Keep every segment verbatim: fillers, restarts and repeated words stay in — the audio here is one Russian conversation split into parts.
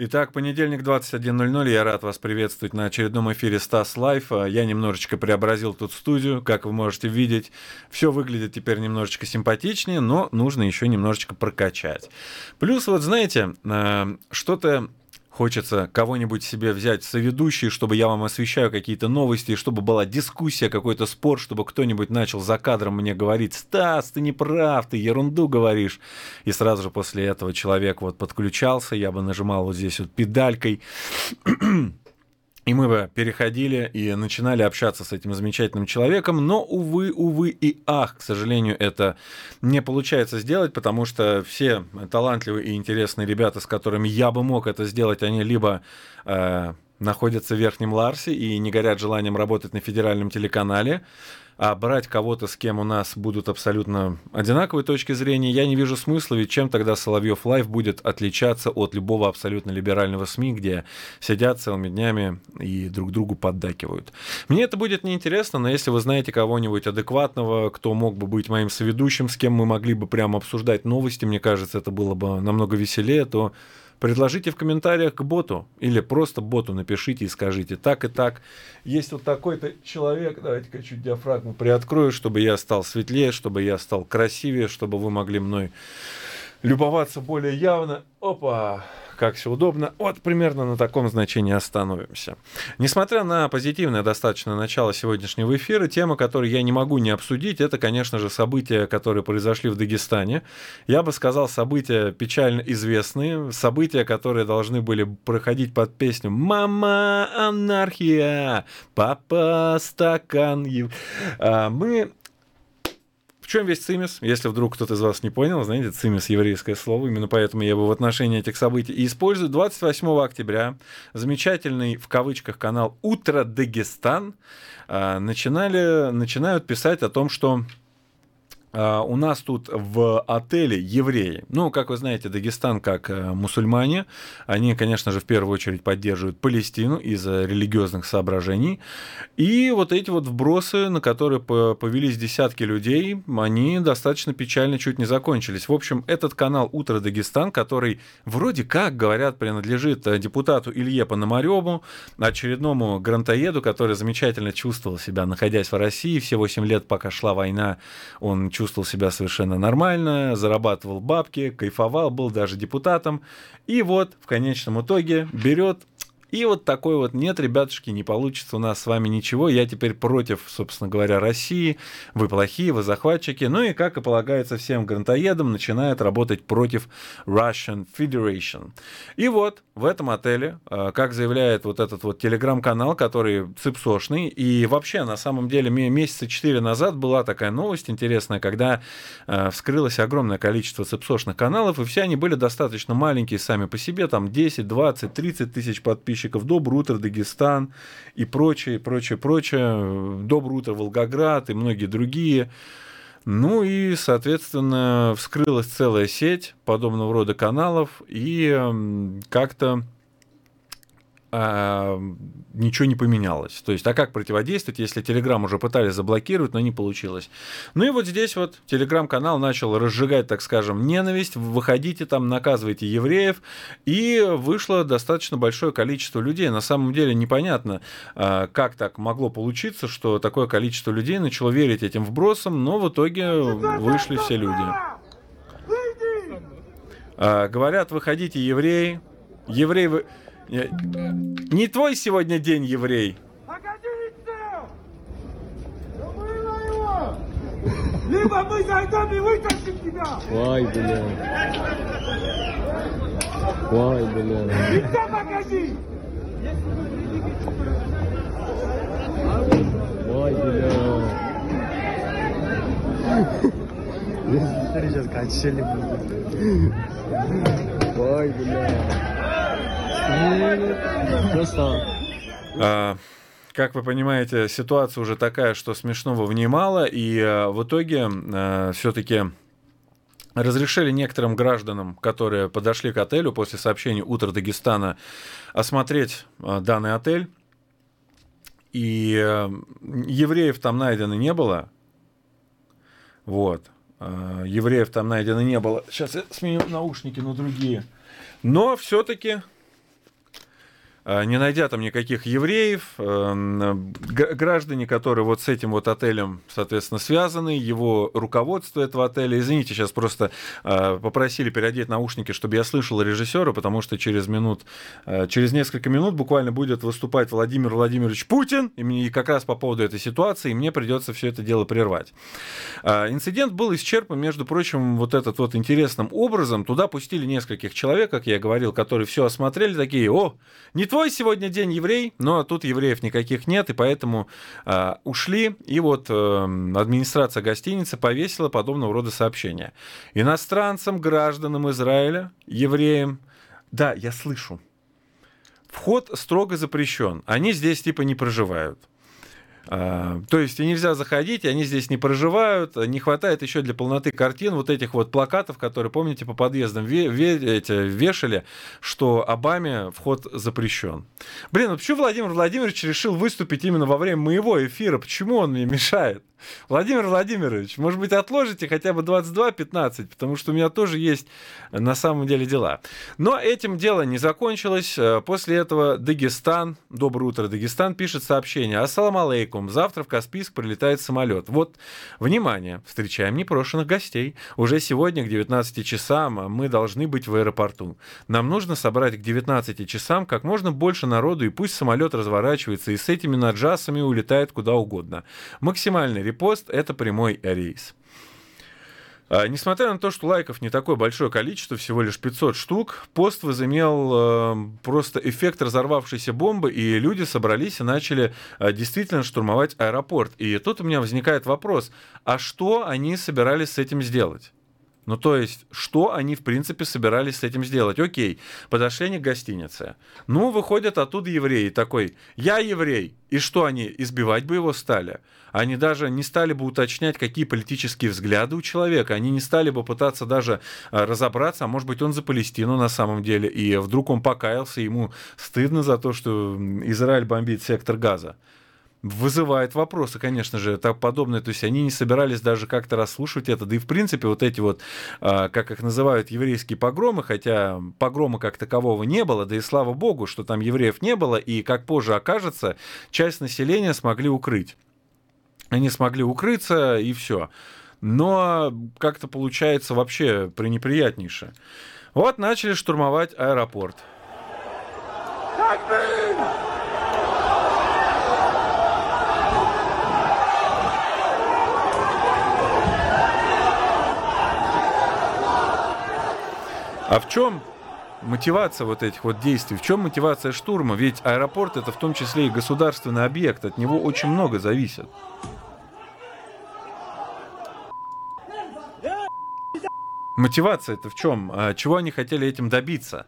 Итак, понедельник, двадцать один ноль ноль. Я рад вас приветствовать на очередном эфире Стас Лайф. Я немножечко преобразил тут студию, как вы можете видеть. Все выглядит теперь немножечко симпатичнее, но нужно еще немножечко прокачать. Плюс, вот знаете, что-то хочется кого-нибудь себе взять в соведущие, чтобы я вам освещаю какие-то новости, чтобы была дискуссия, какой-то спор, чтобы кто-нибудь начал за кадром мне говорить: «Стас, ты не прав, ты ерунду говоришь». И сразу же после этого человек вот подключался, я бы нажимал вот здесь вот педалькой, и мы бы переходили и начинали общаться с этим замечательным человеком, но, увы, увы и ах, к сожалению, это не получается сделать, потому что все талантливые и интересные ребята, с которыми я бы мог это сделать, они либо э, находятся в Верхнем Ларсе и не горят желанием работать на федеральном телеканале, а брать кого-то, с кем у нас будут абсолютно одинаковые точки зрения, я не вижу смысла, ведь чем тогда Соловьев Лайф будет отличаться от любого абсолютно либерального СМИ, где сидят целыми днями и друг другу поддакивают. Мне это будет неинтересно, но если вы знаете кого-нибудь адекватного, кто мог бы быть моим соведущим, с кем мы могли бы прямо обсуждать новости, мне кажется, это было бы намного веселее, то предложите в комментариях к боту или просто боту напишите и скажите: так и так, есть вот такой-то человек, давайте-ка чуть диафрагму приоткрою, чтобы я стал светлее, чтобы я стал красивее, чтобы вы могли мной любоваться более явно. Опа, как все удобно. Вот примерно на таком значении остановимся. Несмотря на позитивное достаточно начало сегодняшнего эфира, тема, которую я не могу не обсудить, это, конечно же, события, которые произошли в Дагестане. Я бы сказал, события печально известные, события, которые должны были проходить под песню «Мама, анархия, папа, стакан». Мы... В чем весь цимис? Если вдруг кто-то из вас не понял, знаете, цимис — еврейское слово, именно поэтому я его в отношении этих событий и использую. двадцать восьмого октября замечательный, в кавычках, канал «Утро Дагестан» начинали, начинают писать о том, что Uh, у нас тут в отеле евреи. Ну, как вы знаете, Дагестан как uh, мусульмане, они, конечно же, в первую очередь поддерживают Палестину из-за религиозных соображений. И вот эти вот вбросы, на которые повелись десятки людей, они достаточно печально чуть не закончились. В общем, этот канал «Утро Дагестан», который вроде как, говорят, принадлежит депутату Илье Пономарёву, очередному грантоеду, который замечательно чувствовал себя, находясь в России. Все восемь лет, пока шла война, он чувствовал чувствовал себя совершенно нормально, зарабатывал бабки, кайфовал, был даже депутатом. И вот в конечном итоге берет и вот такой вот: нет, ребятушки, не получится у нас с вами ничего, я теперь против, собственно говоря, России, вы плохие, вы захватчики. Ну и, как и полагается всем грантоедам, начинает работать против Russian Federation. И вот в этом отеле, как заявляет вот этот вот телеграм-канал, который ципсошный, и вообще, на самом деле, месяца четыре назад была такая новость интересная, когда вскрылось огромное количество ципсошных каналов, и все они были достаточно маленькие сами по себе, там десять, двадцать, тридцать тысяч подписчиков. «Доброе утро, Дагестан» и прочее, прочее, прочее. «Доброе утро, Волгоград» и многие другие. Ну и, соответственно, вскрылась целая сеть подобного рода каналов, и как-то а, ничего не поменялось. То есть, а как противодействовать, если Telegram уже пытались заблокировать, но не получилось? Ну и вот здесь вот Telegram-канал начал разжигать, так скажем, ненависть: выходите там, наказывайте евреев, и вышло достаточно большое количество людей. На самом деле непонятно, как так могло получиться, что такое количество людей начало верить этим вбросам, но в итоге вышли все люди. Говорят: выходите, евреи. Евреи вы... Не твой сегодня день, еврей. Либо мы зайдем и вытащим тебя. Ой, бля. Ой, бля. Лицо покажи. Ой, бля. Смотри, сейчас качели будут. Ой, бля. Просто... А, как вы понимаете, ситуация уже такая, что смешного в ней мало, и а, в итоге а, все-таки разрешили некоторым гражданам, которые подошли к отелю после сообщения «Утро Дагестана», осмотреть а, данный отель. И а, евреев там найдено не было. Вот. А, евреев там найдено не было. Сейчас я сменю наушники на другие. Но все-таки... не найдя там никаких евреев, граждане, которые вот с этим вот отелем, соответственно, связаны, его руководство этого отеля, извините, сейчас просто попросили переодеть наушники, чтобы я слышал режиссера, потому что через минут, через несколько минут буквально будет выступать Владимир Владимирович Путин, и как раз по поводу этой ситуации, и мне придется все это дело прервать. Инцидент был исчерпан, между прочим, вот этот вот интересным образом. Туда пустили нескольких человек, как я говорил, которые все осмотрели, такие: о, не твой сегодня день, еврей, но тут евреев никаких нет, и поэтому э, ушли, и вот э, администрация гостиницы повесила подобного рода сообщения. Иностранцам, гражданам Израиля, евреям, да, я слышу, вход строго запрещен, они здесь типа не проживают. А, то есть и нельзя заходить, и они здесь не проживают, не хватает еще для полноты картин вот этих вот плакатов, которые, помните, по подъездам ве- ве- эти, вешали, что Обаме вход запрещен. Блин, ну почему Владимир Владимирович решил выступить именно во время моего эфира? Почему он мне мешает? Владимир Владимирович, может быть, отложите хотя бы двадцать два пятнадцать, потому что у меня тоже есть на самом деле дела. Но этим дело не закончилось. После этого Дагестан, доброе утро, Дагестан, пишет сообщение: ассаламу алейкум, завтра в Каспийск прилетает самолет. Вот, внимание, встречаем непрошенных гостей. Уже сегодня к девятнадцати часам мы должны быть в аэропорту. Нам нужно собрать к девятнадцати часам как можно больше народу, и пусть самолет разворачивается и с этими наджасами улетает куда угодно. Максимальный пост — это прямой рейс. А, несмотря на то, что лайков не такое большое количество, всего лишь пятьсот штук, пост возымел э, просто эффект разорвавшейся бомбы, и люди собрались и начали э, действительно штурмовать аэропорт. И тут у меня возникает вопрос: а что они собирались с этим сделать? Ну, то есть, что они, в принципе, собирались с этим сделать? Окей, подошли они к гостинице. Ну, выходят оттуда евреи. Такой: я еврей. И что, они избивать бы его стали? Они даже не стали бы уточнять, какие политические взгляды у человека. Они не стали бы пытаться даже разобраться, а может быть, он за Палестину на самом деле. И вдруг он покаялся, ему стыдно за то, что Израиль бомбит сектор Газа. Вызывает вопросы, конечно же, так подобное. То есть они не собирались даже как-то расслушивать это. Да и в принципе вот эти вот, как их называют, еврейские погромы, хотя погрома как такового не было, да и слава богу, что там евреев не было, и как позже окажется, часть населения смогли укрыть. Они смогли укрыться, и все. Но как-то получается вообще пренеприятнейше. Вот начали штурмовать аэропорт. А в чем мотивация вот этих вот действий? В чем мотивация штурма? Ведь аэропорт — это в том числе и государственный объект, от него очень много зависит. Мотивация-то в чем? Чего они хотели этим добиться?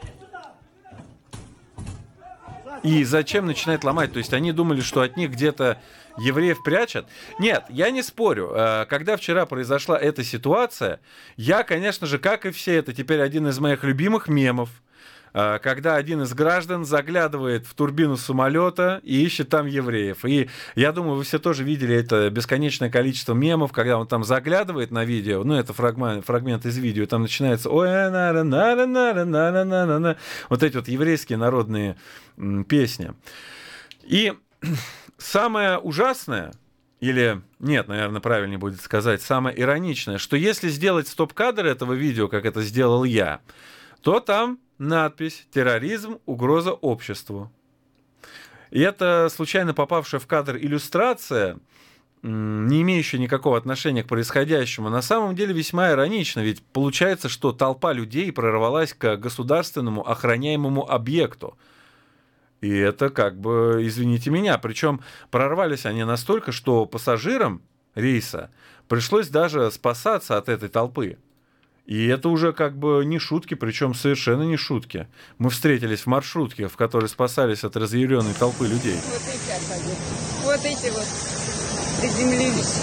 И зачем начинать ломать? То есть они думали, что от них где-то евреев прячут? Нет, я не спорю. Когда вчера произошла эта ситуация, я, конечно же, как и все, это теперь один из моих любимых мемов, когда один из граждан заглядывает в турбину самолета и ищет там евреев. И я думаю, вы все тоже видели это бесконечное количество мемов, когда он там заглядывает на видео, ну, это фрагмент, фрагмент из видео, там начинается ой, на на на на на на на на на вот эти вот еврейские народные м, песни. И самое ужасное, или нет, наверное, правильнее будет сказать, самое ироничное, что если сделать стоп-кадр этого видео, как это сделал я, то там надпись «Терроризм. Угроза обществу». И это случайно попавшая в кадр иллюстрация, не имеющая никакого отношения к происходящему, на самом деле весьма иронично, ведь получается, что толпа людей прорвалась к государственному охраняемому объекту. И это как бы, извините меня, причем прорвались они настолько, что пассажирам рейса пришлось даже спасаться от этой толпы. И это уже как бы не шутки, причем совершенно не шутки. Мы встретились в маршрутке, в которой спасались от разъяренной толпы людей. Вот эти отходят. Вот эти вот приземлились.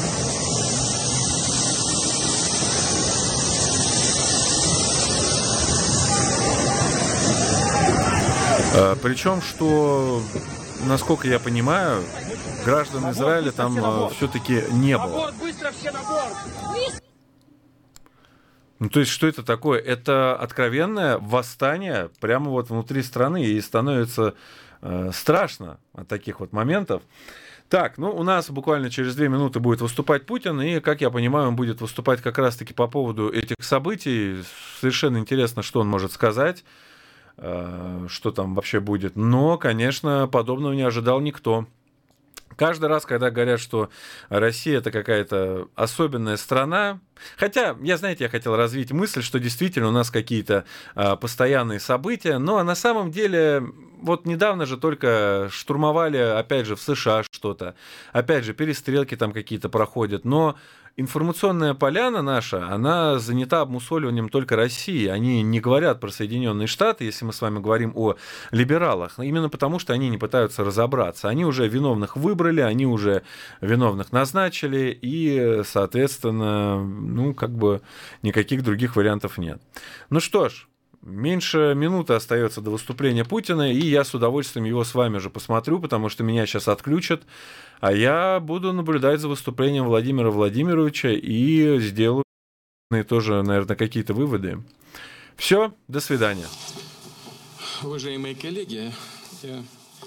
А, причем, что, насколько я понимаю, граждан Израиля там а, все-таки не было. Быстро все на борт! Ну, то есть, что это такое? Это откровенное восстание прямо вот внутри страны, и становится э, страшно от таких вот моментов. Так, ну, у нас буквально через две минуты будет выступать Путин, и, как я понимаю, он будет выступать как раз-таки по поводу этих событий. Совершенно интересно, что он может сказать, э, что там вообще будет. Но, конечно, подобного не ожидал никто. Каждый раз, когда говорят, что Россия — это какая-то особенная страна, хотя, я, знаете, я хотел развить мысль, что действительно у нас какие-то а, постоянные события, но на самом деле, вот недавно же только штурмовали, опять же, в США что-то, опять же, перестрелки там какие-то проходят, но информационная поляна наша, она занята обмусоливанием только России. Они не говорят про Соединенные Штаты, если мы с вами говорим о либералах, именно потому, что они не пытаются разобраться. Они уже виновных выбрали, они уже виновных назначили, и, соответственно, ну, как бы никаких других вариантов нет. Ну что ж, меньше минуты остается до выступления Путина, и я с удовольствием его с вами же посмотрю, потому что меня сейчас отключат, а я буду наблюдать за выступлением Владимира Владимировича и сделаю тоже, наверное, какие-то выводы. Все, до свидания. Уважаемые коллеги, я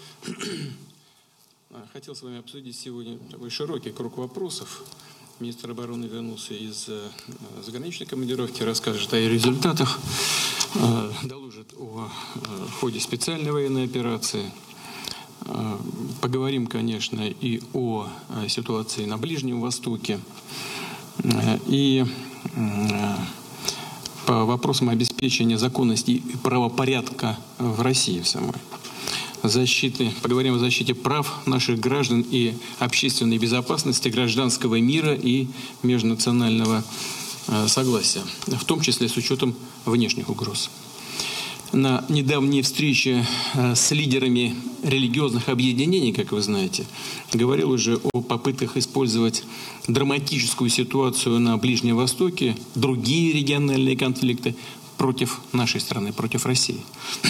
хотел с вами обсудить сегодня такой широкий круг вопросов. Министр обороны вернулся из заграничной командировки, расскажет о результатах, доложит о ходе специальной военной операции. Поговорим, конечно, и о ситуации на Ближнем Востоке, и по вопросам обеспечения законности и правопорядка в России в самой. Защиты, поговорим о защите прав наших граждан и общественной безопасности, гражданского мира и межнационального согласия, в том числе с учетом внешних угроз. На недавней встрече с лидерами религиозных объединений, как вы знаете, говорил уже о попытках использовать драматическую ситуацию на Ближнем Востоке, другие региональные конфликты против нашей страны, против России,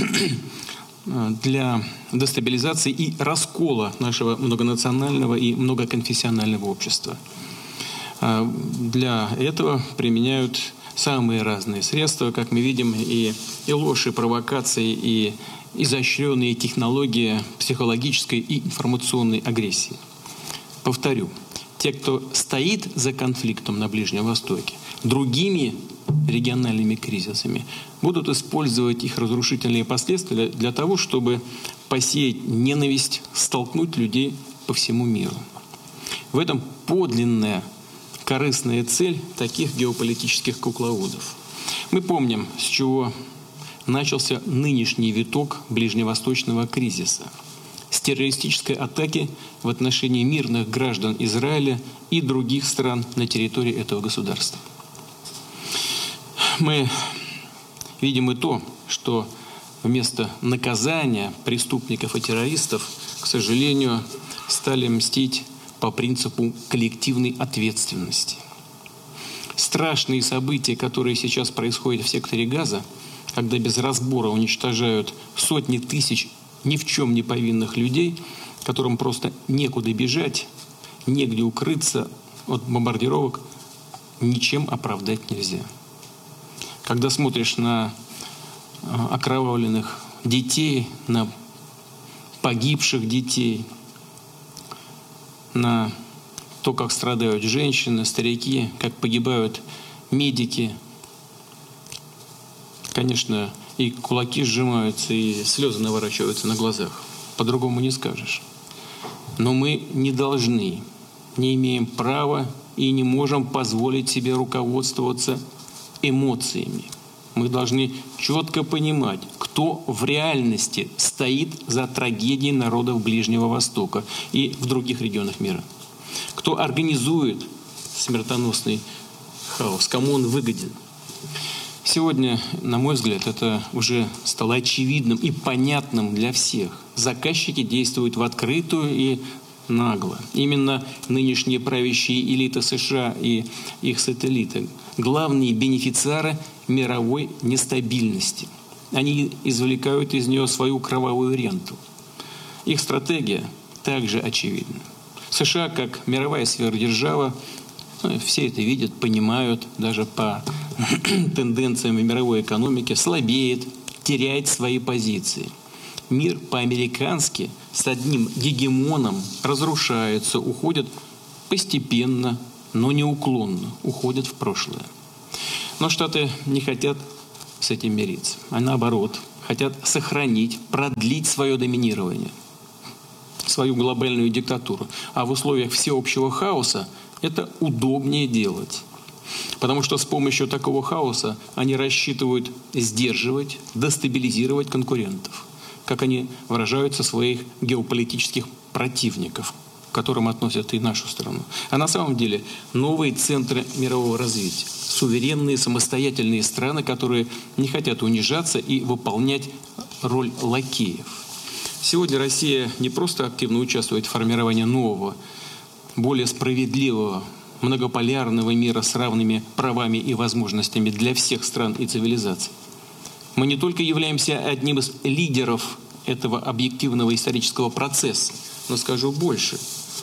для дестабилизации и раскола нашего многонационального и многоконфессионального общества. Для этого применяют самые разные средства, как мы видим, и, и ложь, и провокации, и изощренные технологии психологической и информационной агрессии. Повторю, те, кто стоит за конфликтом на Ближнем Востоке, другими региональными кризисами, будут использовать их разрушительные последствия для того, чтобы посеять ненависть, столкнуть людей по всему миру. В этом подлинная корыстная цель таких геополитических кукловодов. Мы помним, с чего начался нынешний виток ближневосточного кризиса. С террористической атаки в отношении мирных граждан Израиля и других стран на территории этого государства. Мы видим и то, что вместо наказания преступников и террористов, к сожалению, стали мстить по принципу коллективной ответственности. Страшные события, которые сейчас происходят в секторе Газа, когда без разбора уничтожают сотни тысяч ни в чем не повинных людей, которым просто некуда бежать, негде укрыться от бомбардировок, ничем оправдать нельзя. Когда смотришь на окровавленных детей, на погибших детей, на то, как страдают женщины, старики, как погибают медики, конечно, и кулаки сжимаются, и слезы наворачиваются на глазах. По-другому не скажешь. Но мы не должны, не имеем права и не можем позволить себе руководствоваться эмоциями. Мы должны четко понимать, кто в реальности стоит за трагедией народов Ближнего Востока и в других регионах мира. Кто организует смертоносный хаос, кому он выгоден. Сегодня, на мой взгляд, это уже стало очевидным и понятным для всех. Заказчики действуют в открытую и нагло. Именно нынешние правящие элиты США и их сателлиты – главные бенефициары мировой нестабильности. Они извлекают из нее свою кровавую ренту. Их стратегия также очевидна. США, как мировая сверхдержава, все это видят, понимают, даже по тенденциям в мировой экономике, слабеет, теряет свои позиции. Мир по-американски с одним гегемоном разрушается, уходит постепенно, но неуклонно, уходит в прошлое. Но Штаты не хотят с этим мириться, а наоборот, хотят сохранить, продлить свое доминирование, свою глобальную диктатуру. А в условиях всеобщего хаоса это удобнее делать. Потому что с помощью такого хаоса они рассчитывают сдерживать, дестабилизировать конкурентов, как они выражаются, своих геополитических противников, к которым относят и нашу страну. А на самом деле новые центры мирового развития, суверенные, самостоятельные страны, которые не хотят унижаться и выполнять роль лакеев. Сегодня Россия не просто активно участвует в формировании нового, более справедливого, многополярного мира с равными правами и возможностями для всех стран и цивилизаций. Мы не только являемся одним из лидеров этого объективного исторического процесса, но скажу больше,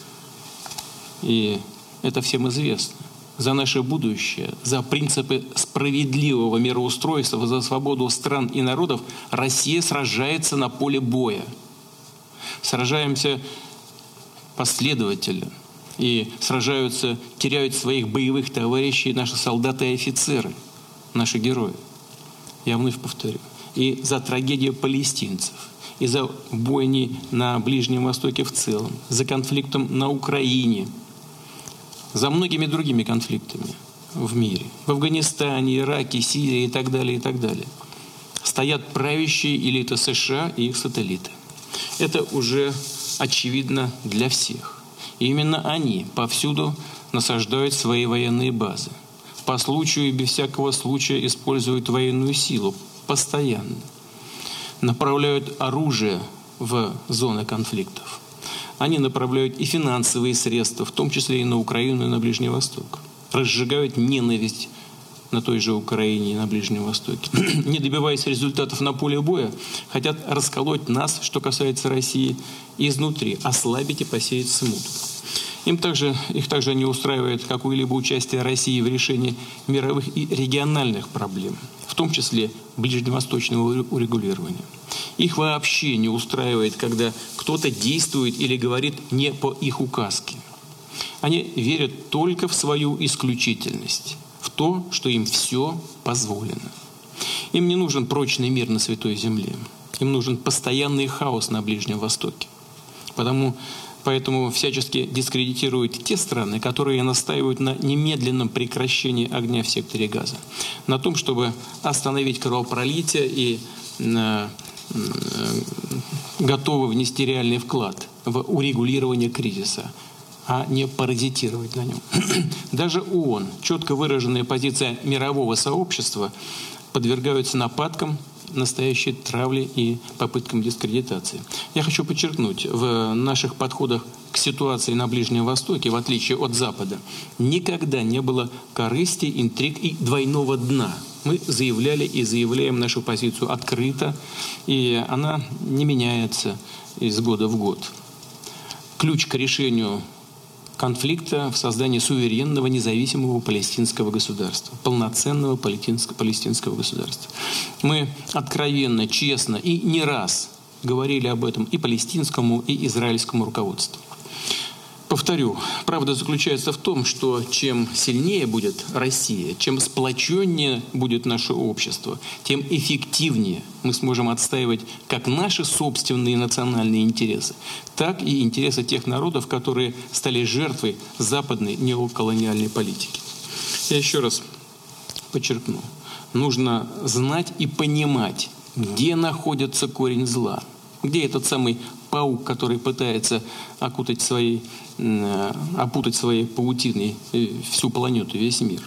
и это всем известно, за наше будущее, за принципы справедливого мироустройства, за свободу стран и народов Россия сражается на поле боя. Сражаемся последовательно. И сражаются, теряют своих боевых товарищей наши солдаты и офицеры, наши герои. Я вновь повторю. И за трагедию палестинцев, и за бойни на Ближнем Востоке в целом, за конфликтом на Украине, за многими другими конфликтами в мире, в Афганистане, Ираке, Сирии и так далее, и так далее, стоят правящие элиты США и их сателлиты. Это уже очевидно для всех. И именно они повсюду насаждают свои военные базы. По случаю и без всякого случая используют военную силу постоянно. Направляют оружие в зоны конфликтов. Они направляют и финансовые средства, в том числе и на Украину, и на Ближний Восток. Разжигают ненависть на той же Украине и на Ближнем Востоке. Не добиваясь результатов на поле боя, хотят расколоть нас, что касается России, изнутри, ослабить и посеять смуту. Им также, их также не устраивает какое-либо участие России в решении мировых и региональных проблем, в том числе ближневосточного урегулирования. Их вообще не устраивает, когда кто-то действует или говорит не по их указке. Они верят только в свою исключительность, в то, что им все позволено. Им не нужен прочный мир на Святой Земле. Им нужен постоянный хаос на Ближнем Востоке. Потому, поэтому всячески дискредитируют те страны, которые настаивают на немедленном прекращении огня в секторе Газа, на том, чтобы остановить кровопролитие и э, э, готовы внести реальный вклад в урегулирование кризиса, а не паразитировать на нем. Даже ООН, четко выраженная позиция мирового сообщества, подвергаются нападкам, настоящей травле и попыткам дискредитации. Я хочу подчеркнуть, в наших подходах к ситуации на Ближнем Востоке, в отличие от Запада, никогда не было корысти, интриг и двойного дна. Мы заявляли и заявляем нашу позицию открыто, и она не меняется из года в год. Ключ к решению конфликта в создании суверенного, независимого палестинского государства, полноценного палестинского государства. Мы откровенно, честно и не раз говорили об этом и палестинскому, и израильскому руководству. Повторю, правда заключается в том, что чем сильнее будет Россия, чем сплоченнее будет наше общество, тем эффективнее мы сможем отстаивать как наши собственные национальные интересы, так и интересы тех народов, которые стали жертвой западной неоколониальной политики. Я еще раз подчеркну, нужно знать и понимать, где находится корень зла, где этот самый паук, который пытается окутать своей, опутать своей паутиной всю планету, весь мир.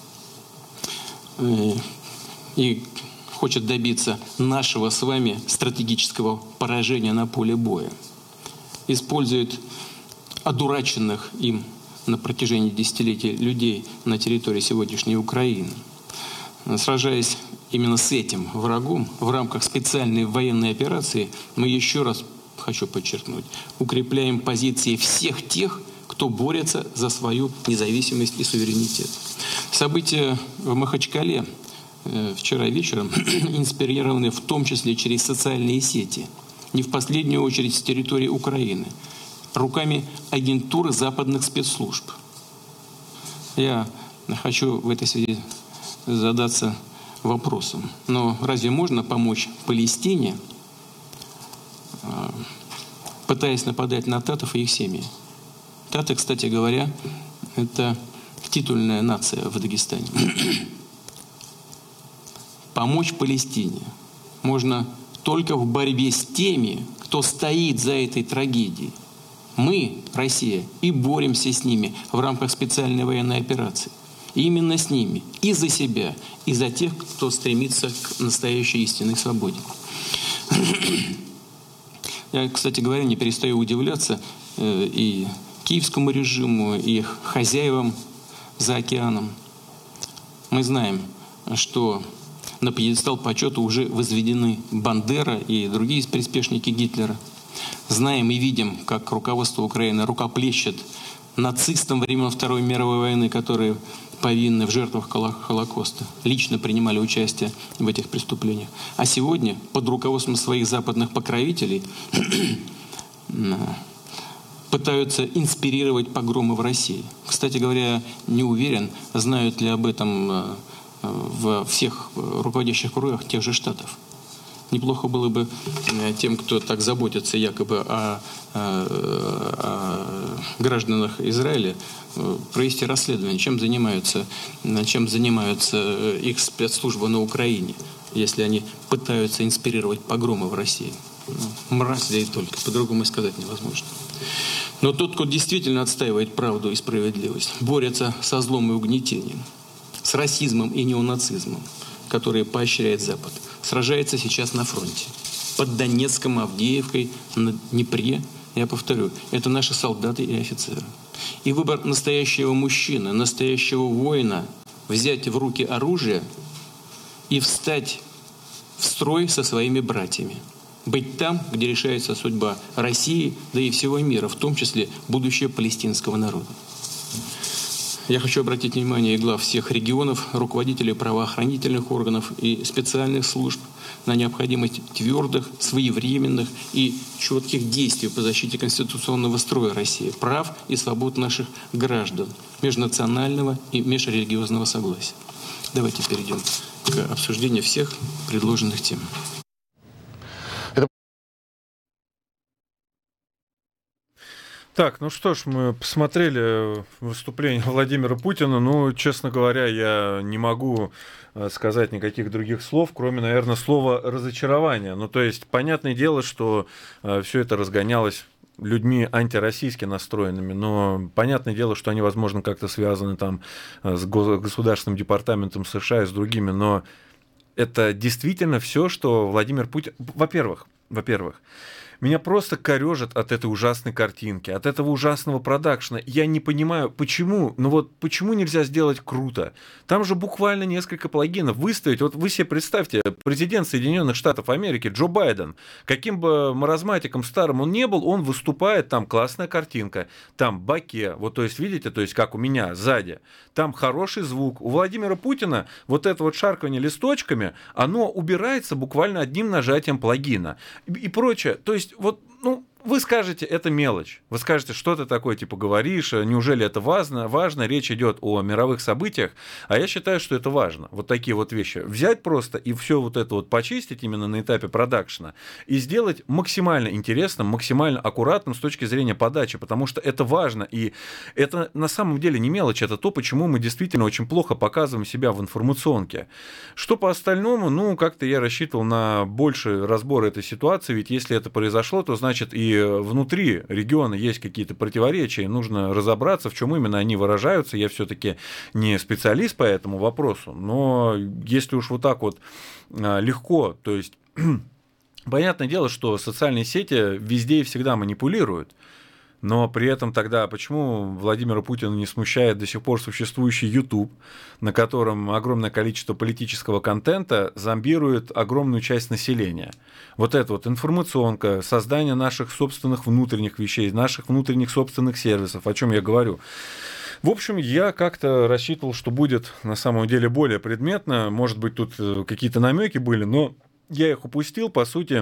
И хочет добиться нашего с вами стратегического поражения на поле боя. Использует одураченных им на протяжении десятилетий людей на территории сегодняшней Украины. Сражаясь именно с этим врагом в рамках специальной военной операции, мы еще раз, хочу подчеркнуть, укрепляем позиции всех тех, кто борется за свою независимость и суверенитет. События в Махачкале э, вчера вечером инспирированы в том числе через социальные сети, не в последнюю очередь с территории Украины, руками агентуры западных спецслужб. Я хочу в этой связи задаться вопросом. Но разве можно помочь Палестине, пытаясь нападать на татов и их семьи? Таты, кстати говоря, это титульная нация в Дагестане. Помочь Палестине можно только в борьбе с теми, кто стоит за этой трагедией. Мы, Россия, и боремся с ними в рамках специальной военной операции. И именно с ними, и за себя, и за тех, кто стремится к настоящей истинной свободе. Я, кстати говоря, не перестаю удивляться э, и киевскому режиму, и хозяевам за океаном. Мы знаем, что на пьедестал почета уже возведены Бандера и другие приспешники Гитлера. Знаем и видим, как руководство Украины рукоплещет нацистам времен Второй мировой войны, которые повинны в жертвах Холокоста, лично принимали участие в этих преступлениях. А сегодня под руководством своих западных покровителей пытаются инспирировать погромы в России. Кстати говоря, не уверен, знают ли об этом во всех руководящих кругах тех же Штатов. Неплохо было бы тем, кто так заботится якобы о, о, о гражданах Израиля, провести расследование, чем занимаются, чем занимаются их спецслужбы на Украине, если они пытаются инспирировать погромы в России. Ну, мразь, да и только, по-другому и сказать невозможно. Но тот, кто действительно отстаивает правду и справедливость, борется со злом и угнетением, с расизмом и неонацизмом, которые поощряет Запад, сражается сейчас на фронте. Под Донецком, Авдеевкой, на Днепре. Я повторю, это наши солдаты и офицеры. И выбор настоящего мужчины, настоящего воина взять в руки оружие и встать в строй со своими братьями. Быть там, где решается судьба России, да и всего мира, в том числе будущее палестинского народа. Я хочу обратить внимание и глав всех регионов, руководителей правоохранительных органов и специальных служб на необходимость твердых, своевременных и четких действий по защите конституционного строя России, прав и свобод наших граждан, межнационального и межрелигиозного согласия. Давайте перейдем к обсуждению всех предложенных тем. Так, ну что ж, мы посмотрели выступление Владимира Путина. Ну, честно говоря, я не могу сказать никаких других слов, кроме, наверное, слова разочарования. Ну, то есть, понятное дело, что все это разгонялось людьми антироссийски настроенными, но понятное дело, что они, возможно, как-то связаны там с Государственным департаментом США и с другими, но это действительно все, что Владимир Путин... Во-первых, во-первых, меня просто корежит от этой ужасной картинки, от этого ужасного продакшна. Я не понимаю, почему, ну вот почему нельзя сделать круто? Там же буквально несколько плагинов выставить. Вот вы себе представьте, президент Соединенных Штатов Америки Джо Байден, каким бы маразматиком старым он не был, он выступает, там классная картинка, там баке, вот то есть видите, то есть как у меня сзади, там хороший звук. У Владимира Путина вот это вот шарканье листочками, оно убирается буквально одним нажатием плагина и, и прочее. То есть вот, ну, вы скажете, это мелочь. Вы скажете, что ты такое, типа, говоришь, неужели это важно? Важно, речь идет о мировых событиях, а я считаю, что это важно. Вот такие вот вещи. Взять просто и все вот это вот почистить именно на этапе продакшена и сделать максимально интересным, максимально аккуратным с точки зрения подачи, потому что это важно. И это на самом деле не мелочь, это то, почему мы действительно очень плохо показываем себя в информационке. Что по остальному, ну, как-то я рассчитывал на больший разбор этой ситуации, ведь если это произошло, то значит и внутри региона есть какие-то противоречия, нужно разобраться, в чем именно они выражаются. Я все-таки не специалист по этому вопросу, но если уж вот так вот легко, то есть понятное дело, что социальные сети везде и всегда манипулируют, но при этом тогда почему Владимира Путина не смущает до сих пор существующий YouTube, на котором огромное количество политического контента зомбирует огромную часть населения? Вот это вот информационка, создание наших собственных внутренних вещей, наших внутренних собственных сервисов, о чем я говорю. В общем, я как-то рассчитывал, что будет на самом деле более предметно. Может быть, тут какие-то намеки были, но я их упустил. По сути,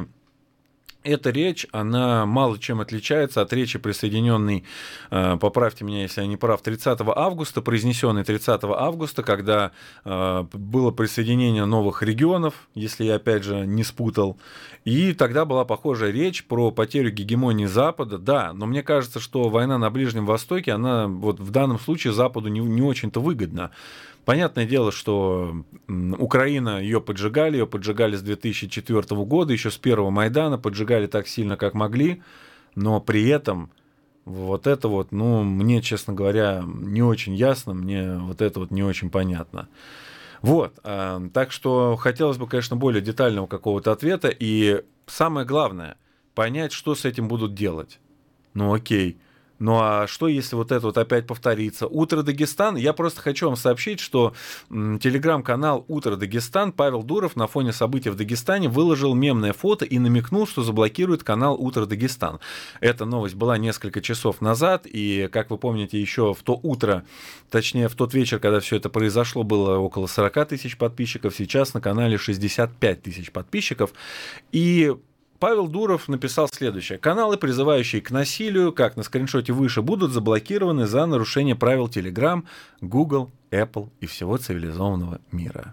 эта речь, она мало чем отличается от речи, присоединенной, э, поправьте меня, если я не прав, тридцатого августа, произнесенной тридцатого августа, когда э, было присоединение новых регионов, если я опять же не спутал. И тогда была похожая речь про потерю гегемонии Запада. Да, но мне кажется, что война на Ближнем Востоке, она вот в данном случае Западу не, не очень-то выгодна. Понятное дело, что Украина, ее поджигали, ее поджигали с две тысячи четвёртого года, еще с первого Майдана, поджигали так сильно, как могли, но при этом вот это вот, ну, мне, честно говоря, не очень ясно, мне вот это вот не очень понятно. Вот, так что хотелось бы, конечно, более детального какого-то ответа, и самое главное, понять, что с этим будут делать. Ну, окей. Ну а что, если вот это вот опять повторится? «Утро Дагестан». Я просто хочу вам сообщить, что м, телеграм-канал «Утро Дагестан» Павел Дуров на фоне событий в Дагестане выложил мемное фото и намекнул, что заблокирует канал «Утро Дагестан». Эта новость была несколько часов назад, и, как вы помните, еще в то утро, точнее, в тот вечер, когда все это произошло, было около сорок тысяч подписчиков, сейчас на канале шестьдесят пять тысяч подписчиков. И Павел Дуров написал следующее. Каналы, призывающие к насилию, как на скриншоте выше, будут заблокированы за нарушение правил Telegram, Google, Apple и всего цивилизованного мира.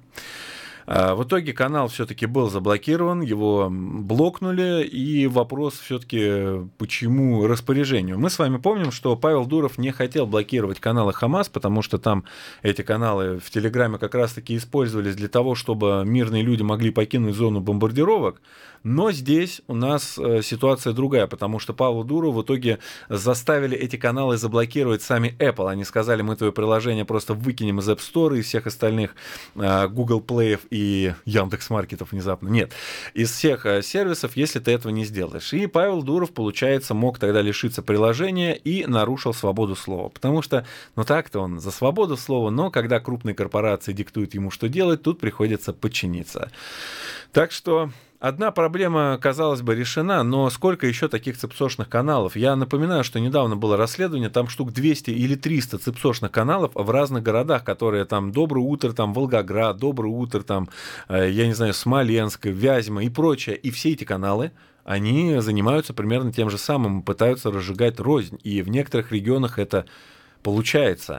В итоге канал все-таки был заблокирован, его блокнули, и вопрос все-таки, почему распоряжению. Мы с вами помним, что Павел Дуров не хотел блокировать каналы Хамас, потому что там эти каналы в Телеграме как раз-таки использовались для того, чтобы мирные люди могли покинуть зону бомбардировок. Но здесь у нас ситуация другая, потому что Павла Дурова в итоге заставили эти каналы заблокировать сами Apple. Они сказали, мы твое приложение просто выкинем из App Store и всех остальных Google Play и Яндекс.Маркетов внезапно. Нет, из всех сервисов, если ты этого не сделаешь. И Павел Дуров, получается, мог тогда лишиться приложения и нарушил свободу слова. Потому что, ну так-то он за свободу слова, но когда крупные корпорации диктуют ему, что делать, тут приходится подчиниться. Так что одна проблема, казалось бы, решена, но сколько еще таких цепсошных каналов? Я напоминаю, что недавно было расследование, там штук двести или триста цепсошных каналов в разных городах, которые там «Доброе утро», там Волгоград, «Доброе утро», там, я не знаю, Смоленск, Вязьма и прочее. И все эти каналы, они занимаются примерно тем же самым, пытаются разжигать рознь. И в некоторых регионах это получается.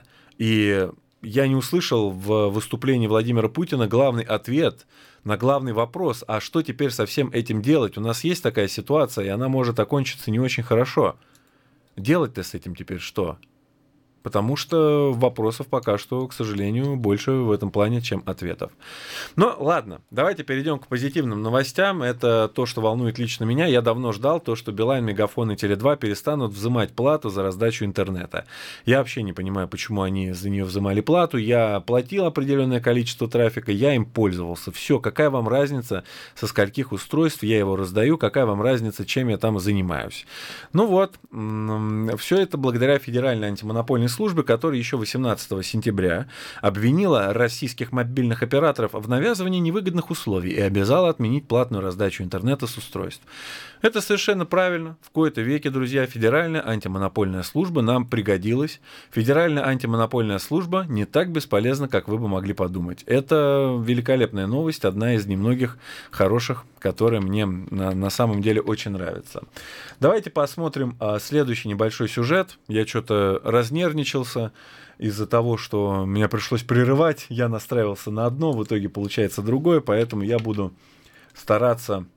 И я не услышал в выступлении Владимира Путина главный ответ на главный вопрос, а что теперь со всем этим делать? У нас есть такая ситуация, и она может окончиться не очень хорошо. Делать-то с этим теперь что? Потому что вопросов пока что, к сожалению, больше в этом плане, чем ответов. Но ладно, давайте перейдем к позитивным новостям. Это то, что волнует лично меня. Я давно ждал то, что Билайн, Мегафон и Теле два перестанут взимать плату за раздачу интернета. Я вообще не понимаю, почему они за нее взимали плату. Я платил определенное количество трафика, я им пользовался. Все, какая вам разница, со скольких устройств я его раздаю, какая вам разница, чем я там занимаюсь. Ну вот, все это благодаря Федеральной антимонопольной службы, которая еще восемнадцатого сентября обвинила российских мобильных операторов в навязывании невыгодных условий и обязала отменить платную раздачу интернета с устройств. Это совершенно правильно. В кои-то веке, друзья, Федеральная антимонопольная служба нам пригодилась. Федеральная антимонопольная служба не так бесполезна, как вы бы могли подумать. Это великолепная новость, одна из немногих хороших, которая мне на, на самом деле очень нравится. Давайте посмотрим а, следующий небольшой сюжет. Я что-то разнервничался из-за того, что меня пришлось прерывать. Я настраивался на одно, в итоге получается другое, поэтому я буду стараться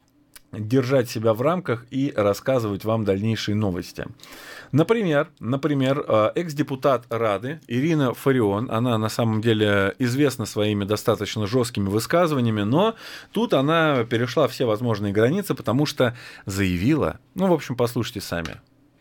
держать себя в рамках и рассказывать вам дальнейшие новости. Например, например, экс-депутат Рады Ирина Фарион, она на самом деле известна своими достаточно жесткими высказываниями, но тут она перешла все возможные границы, потому что заявила, ну, в общем, послушайте сами.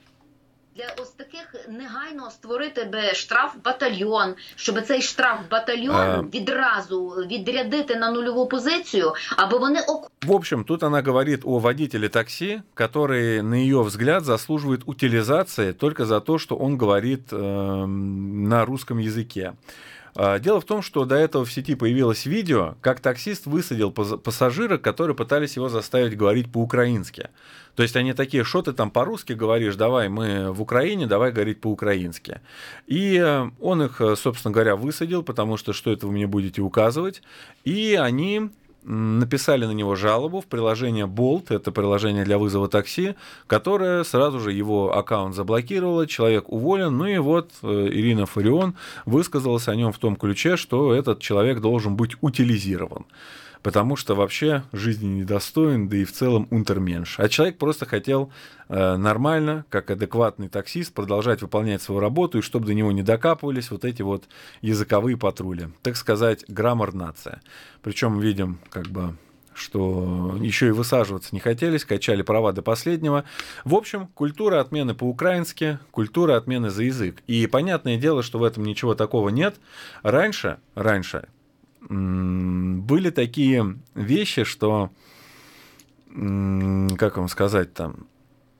Для ось таких негайно створити би штрафбатальйон, щоб цей штрафбатальйон відразу відрядити на нульову позицію, аби вони... В общем, тут она говорит о водителе такси, который, на ее взгляд, заслуживает утилизации только за то, что он говорит э, на русском языке. Дело в том, что до этого в сети появилось видео, как таксист высадил пассажира, которые пытались его заставить говорить по-украински. То есть они такие: что ты там по-русски говоришь, давай, мы в Украине, давай говорить по-украински. И он их, собственно говоря, высадил, потому что что это вы мне будете указывать. И они написали на него жалобу в приложение Bolt, это приложение для вызова такси, которое сразу же его аккаунт заблокировало, человек уволен. Ну и вот Ирина Фарион высказалась о нем в том ключе, что этот человек должен быть утилизирован, потому что вообще жизни недостоин, да и в целом унтерменш. А человек просто хотел э, нормально, как адекватный таксист, продолжать выполнять свою работу, и чтобы до него не докапывались вот эти вот языковые патрули. Так сказать, граммар-нация. Причем видим, как бы, что еще и высаживаться не хотели, скачали права до последнего. В общем, культура отмены по-украински, культура отмены за язык. И понятное дело, что в этом ничего такого нет. Раньше, раньше... были такие вещи, что, как вам сказать, там,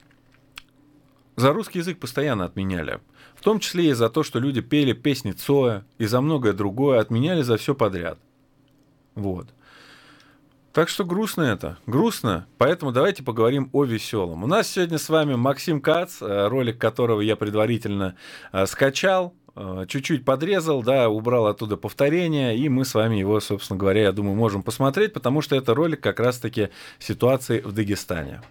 за русский язык постоянно отменяли. В том числе и за то, что люди пели песни Цоя, и за многое другое отменяли за все подряд. Вот. Так что грустно это, грустно, поэтому давайте поговорим о веселом. У нас сегодня с вами Максим Кац, ролик которого я предварительно скачал, чуть-чуть подрезал, да, убрал оттуда повторения, и мы с вами его, собственно говоря, я думаю, можем посмотреть, потому что это ролик как раз-таки ситуации в Дагестане.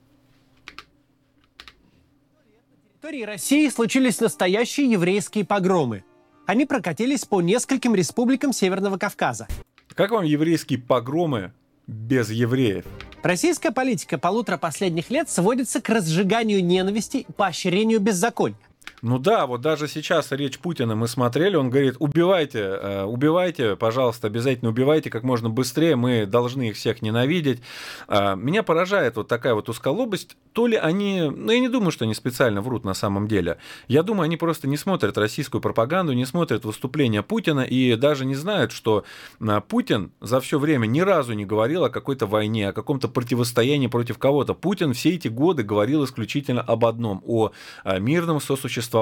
На территории России случились настоящие еврейские погромы. Они прокатились по нескольким республикам Северного Кавказа. Как вам еврейские погромы без евреев? Российская политика полутора последних лет сводится к разжиганию ненависти и поощрению беззакония. Ну да, вот даже сейчас речь Путина мы смотрели, он говорит: убивайте, убивайте, пожалуйста, обязательно убивайте как можно быстрее, мы должны их всех ненавидеть. Меня поражает вот такая вот узколобость, то ли они, ну я не думаю, что они специально врут на самом деле, я думаю, они просто не смотрят российскую пропаганду, не смотрят выступления Путина и даже не знают, что Путин за все время ни разу не говорил о какой-то войне, о каком-то противостоянии против кого-то. Путин все эти годы говорил исключительно об одном, о мирном сосуществовании.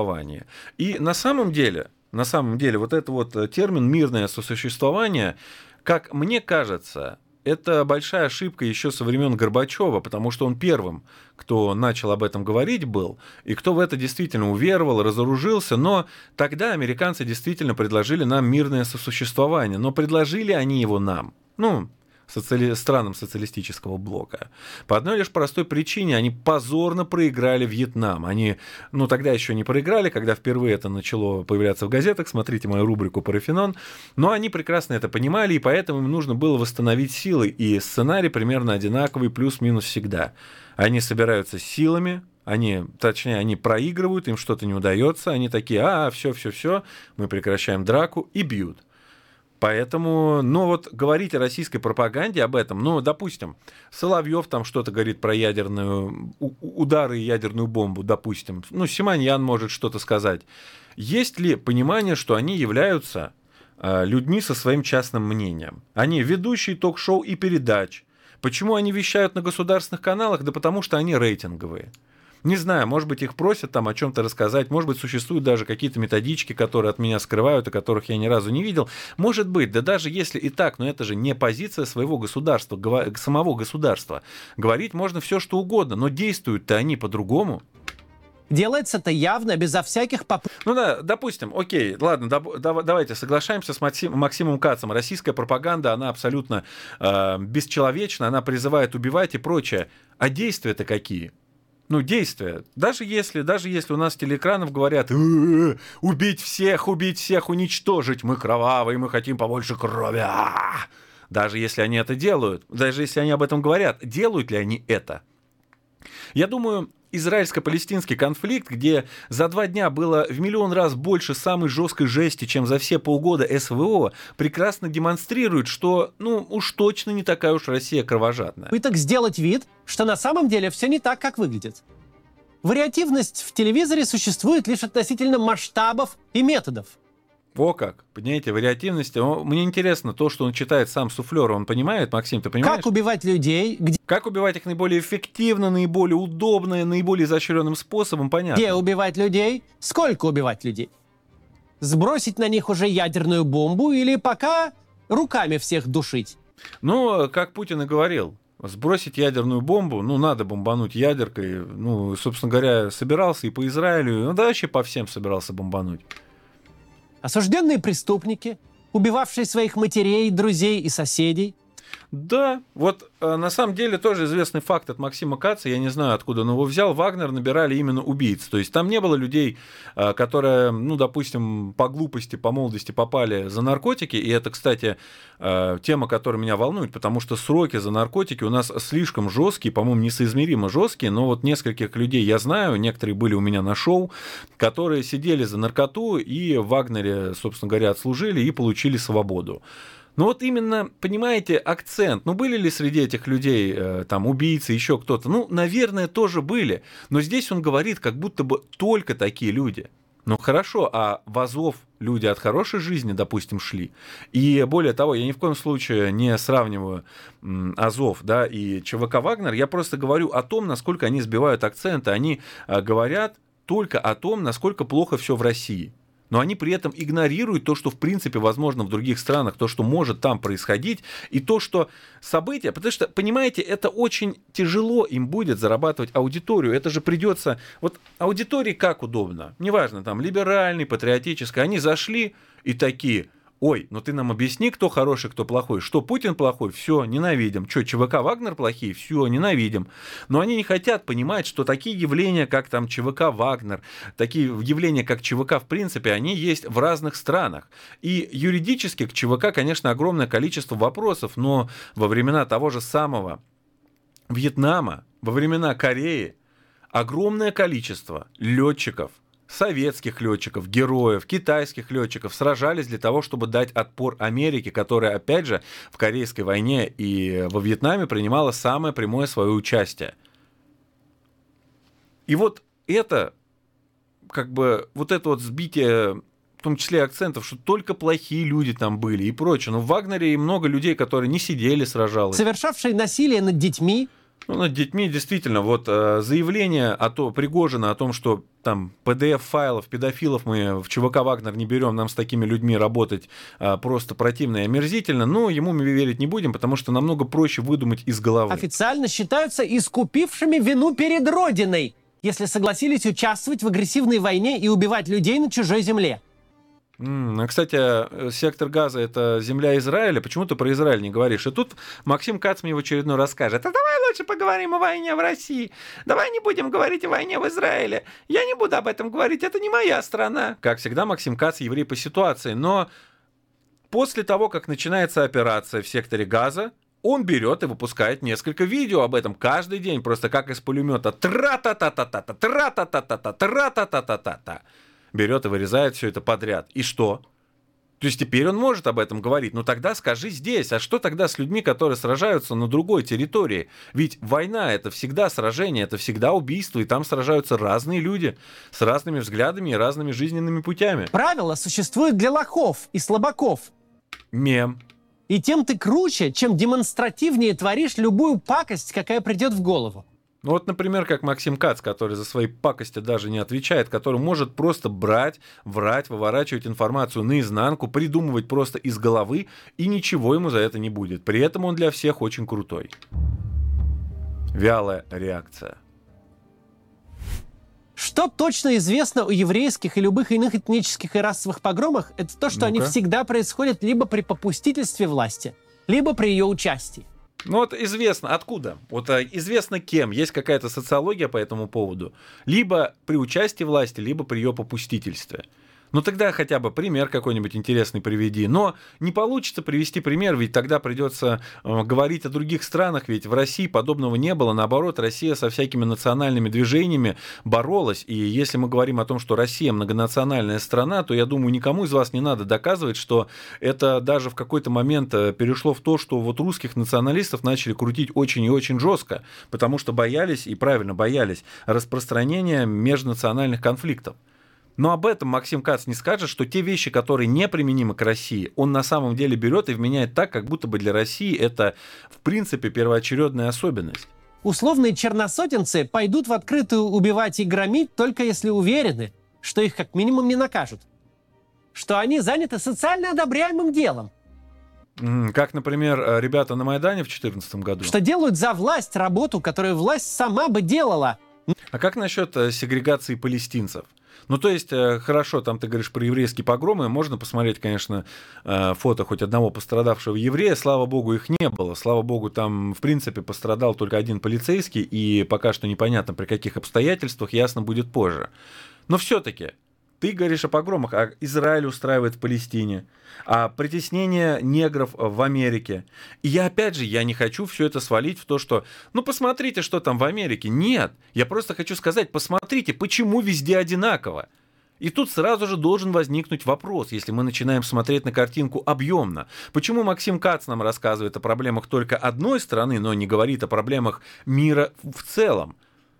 И на самом деле, на самом деле, вот этот вот термин «мирное сосуществование», как мне кажется, это большая ошибка еще со времен Горбачева, потому что он первым, кто начал об этом говорить был, и кто в это действительно уверовал, разоружился, но тогда американцы действительно предложили нам мирное сосуществование, но предложили они его нам, ну, социали... странам социалистического блока. По одной лишь простой причине: они позорно проиграли Вьетнам. Они, ну, тогда еще не проиграли, когда впервые это начало появляться в газетах, смотрите мою рубрику «Парафинон», но они прекрасно это понимали, и поэтому им нужно было восстановить силы, и сценарий примерно одинаковый, плюс-минус всегда. Они собираются с силами, они, точнее, они проигрывают, им что-то не удается, они такие: а, все, все, все, мы прекращаем драку, и бьют. Поэтому, ну вот, говорить о российской пропаганде об этом, ну, допустим, Соловьев там что-то говорит про ядерную, удары и ядерную бомбу, допустим, ну, Симоньян может что-то сказать. Есть ли понимание, что они являются э, людьми со своим частным мнением? Они ведущие ток-шоу и передач. Почему они вещают на государственных каналах? Да потому что они рейтинговые. Не знаю, может быть, их просят там о чем-то рассказать, может быть, существуют даже какие-то методички, которые от меня скрывают, и которых я ни разу не видел. Может быть, да даже если и так, но это же не позиция своего государства, самого государства. Говорить можно все, что угодно, но действуют-то они по-другому. Делается это явно, безо всяких попыток. Ну да, допустим, окей, ладно, да, да, давайте соглашаемся с Максим, Максимом Кацем. Российская пропаганда, она абсолютно э, бесчеловечна, она призывает убивать и прочее. А действия-то какие? Ну, действия. Даже если, даже если у нас с телеэкранов говорят: э-э-э, убить всех, убить всех, уничтожить, мы кровавые, мы хотим побольше крови. А-а-а! Даже если они это делают, даже если они об этом говорят, делают ли они это? Я думаю, израильско-палестинский конфликт, где за два дня было в миллион раз больше самой жесткой жести, чем за все полгода СВО, прекрасно демонстрирует, что, ну, уж точно не такая уж Россия кровожадная. Попыток сделать вид, что на самом деле все не так, как выглядит. Вариативность в телевизоре существует лишь относительно масштабов и методов. О как, понимаете, вариативность. Мне интересно то, что он читает сам суфлер. Он понимает, Максим, ты понимаешь? Как убивать людей, где... Как убивать их наиболее эффективно, наиболее удобно, наиболее изощренным способом, понятно. Где убивать людей, сколько убивать людей. Сбросить на них уже ядерную бомбу или пока руками всех душить? Ну, как Путин и говорил, сбросить ядерную бомбу, ну, надо бомбануть ядеркой. Ну, собственно говоря, собирался и по Израилю, ну, да вообще по всем собирался бомбануть. Осужденные преступники, убивавшие своих матерей, друзей и соседей. Да, вот э, на самом деле тоже известный факт от Максима Каца, я не знаю, откуда он его взял, Вагнер набирали именно убийц, то есть там не было людей, э, которые, ну, допустим, по глупости, по молодости попали за наркотики, и это, кстати, э, тема, которая меня волнует, потому что сроки за наркотики у нас слишком жесткие, по-моему, несоизмеримо жесткие, но вот нескольких людей я знаю, некоторые были у меня на шоу, которые сидели за наркоту и в Вагнере, собственно говоря, отслужили и получили свободу. Но вот именно, понимаете, акцент. Ну, были ли среди этих людей э, там убийцы, еще кто-то? Ну, наверное, тоже были. Но здесь он говорит, как будто бы только такие люди. Ну, хорошо, а в Азов люди от хорошей жизни, допустим, шли. И более того, я ни в коем случае не сравниваю м, Азов, да, и ЧВК «Вагнер». Я просто говорю о том, насколько они сбивают акценты. Они э, говорят только о том, насколько плохо все в России. Но они при этом игнорируют то, что в принципе возможно в других странах, то, что может там происходить, и то, что события, потому что, понимаете, это очень тяжело им будет зарабатывать аудиторию, это же придется, вот аудитории как удобно, неважно, там, либеральный, патриотический, они зашли и такие... Ой, ну ты нам объясни, кто хороший, кто плохой. Что, Путин плохой? Все, ненавидим. Что, ЧВК «Вагнер» плохие? Все, ненавидим. Но они не хотят понимать, что такие явления, как там ЧВК «Вагнер», такие явления, как ЧВК, в принципе, они есть в разных странах. И юридически к ЧВК, конечно, огромное количество вопросов, но во времена того же самого Вьетнама, во времена Кореи, огромное количество летчиков, советских летчиков, героев, китайских летчиков сражались для того, чтобы дать отпор Америке, которая, опять же, в Корейской войне и во Вьетнаме принимала самое прямое свое участие. И вот это, как бы, вот это вот сбитие, в том числе акцентов, что только плохие люди там были и прочее. Но в Вагнере и много людей, которые не сидели, сражалось. Совершавшие насилие над детьми. Ну, над детьми, действительно, вот э, заявление о то, Пригожина о том, что там пи ди эф-файлов, педофилов мы в ЧВК «Вагнер» не берем, нам с такими людьми работать э, просто противно и омерзительно, но ему мы верить не будем, потому что намного проще выдумать из головы. Официально считаются искупившими вину перед Родиной, если согласились участвовать в агрессивной войне и убивать людей на чужой земле. Mm, кстати, сектор Газа — это земля Израиля. Почему ты про Израиль не говоришь? И тут Максим Кац мне в очередной раз скажет: а давай лучше поговорим о войне в России. Давай не будем говорить о войне в Израиле. Я не буду об этом говорить, это не моя страна. Как всегда, Максим Кац еврей по ситуации. Но после того, как начинается операция в секторе Газа, он берет и выпускает несколько видео об этом каждый день, просто как из пулемета. Тра-та-та-та-та-та, тра-та-та-та-та, тра-та-та-та-та-та. Берет и вырезает все это подряд. И что? То есть теперь он может об этом говорить. Ну тогда скажи здесь. А что тогда с людьми, которые сражаются на другой территории? Ведь война — это всегда сражение, это всегда убийство, и там сражаются разные люди с разными взглядами и разными жизненными путями. Правила существуют для лохов и слабаков. Мем. И тем ты круче, чем демонстративнее творишь любую пакость, какая придет в голову. Ну вот, например, как Максим Кац, который за свои пакости даже не отвечает, который может просто брать, врать, выворачивать информацию наизнанку, придумывать просто из головы, и ничего ему за это не будет. При этом он для всех очень крутой. Вялая реакция. Что точно известно о еврейских и любых иных этнических и расовых погромах, это то, что Ну-ка. они всегда происходят либо при попустительстве власти, либо при ее участии. Ну вот известно, откуда? Вот а, известно кем, есть какая-то социология по этому поводу. Либо при участии власти, либо при ее попустительстве. Ну тогда хотя бы пример какой-нибудь интересный приведи. Но не получится привести пример, ведь тогда придется э, говорить о других странах, ведь в России подобного не было. Наоборот, Россия со всякими национальными движениями боролась. И если мы говорим о том, что Россия многонациональная страна, то я думаю, никому из вас не надо доказывать, что это даже в какой-то момент перешло в то, что вот русских националистов начали крутить очень и очень жестко, потому что боялись, и правильно боялись, распространения межнациональных конфликтов. Но об этом Максим Кац не скажет, что те вещи, которые неприменимы к России, он на самом деле берет и вменяет так, как будто бы для России это, в принципе, первоочередная особенность. Условные черносотенцы пойдут в открытую убивать и громить, только если уверены, что их как минимум не накажут. что они заняты социально одобряемым делом. Как, например, ребята на Майдане в две тысячи четырнадцатом году. Что делают за власть работу, которую власть сама бы делала. А как насчет сегрегации палестинцев? Ну, то есть, хорошо, там ты говоришь про еврейские погромы, можно посмотреть, конечно, фото хоть одного пострадавшего еврея, слава богу, их не было, слава богу, там, в принципе, пострадал только один полицейский, и пока что непонятно, при каких обстоятельствах, ясно будет позже. Но все-таки, ты говоришь о погромах, а Израиль устраивает в Палестине, а притеснение негров в Америке. И я, опять же, я не хочу все это свалить в то, что, ну, посмотрите, что там в Америке. Нет, я просто хочу сказать, посмотрите, почему везде одинаково. И тут сразу же должен возникнуть вопрос, если мы начинаем смотреть на картинку объемно. Почему Максим Кац нам рассказывает о проблемах только одной страны, но не говорит о проблемах мира в целом?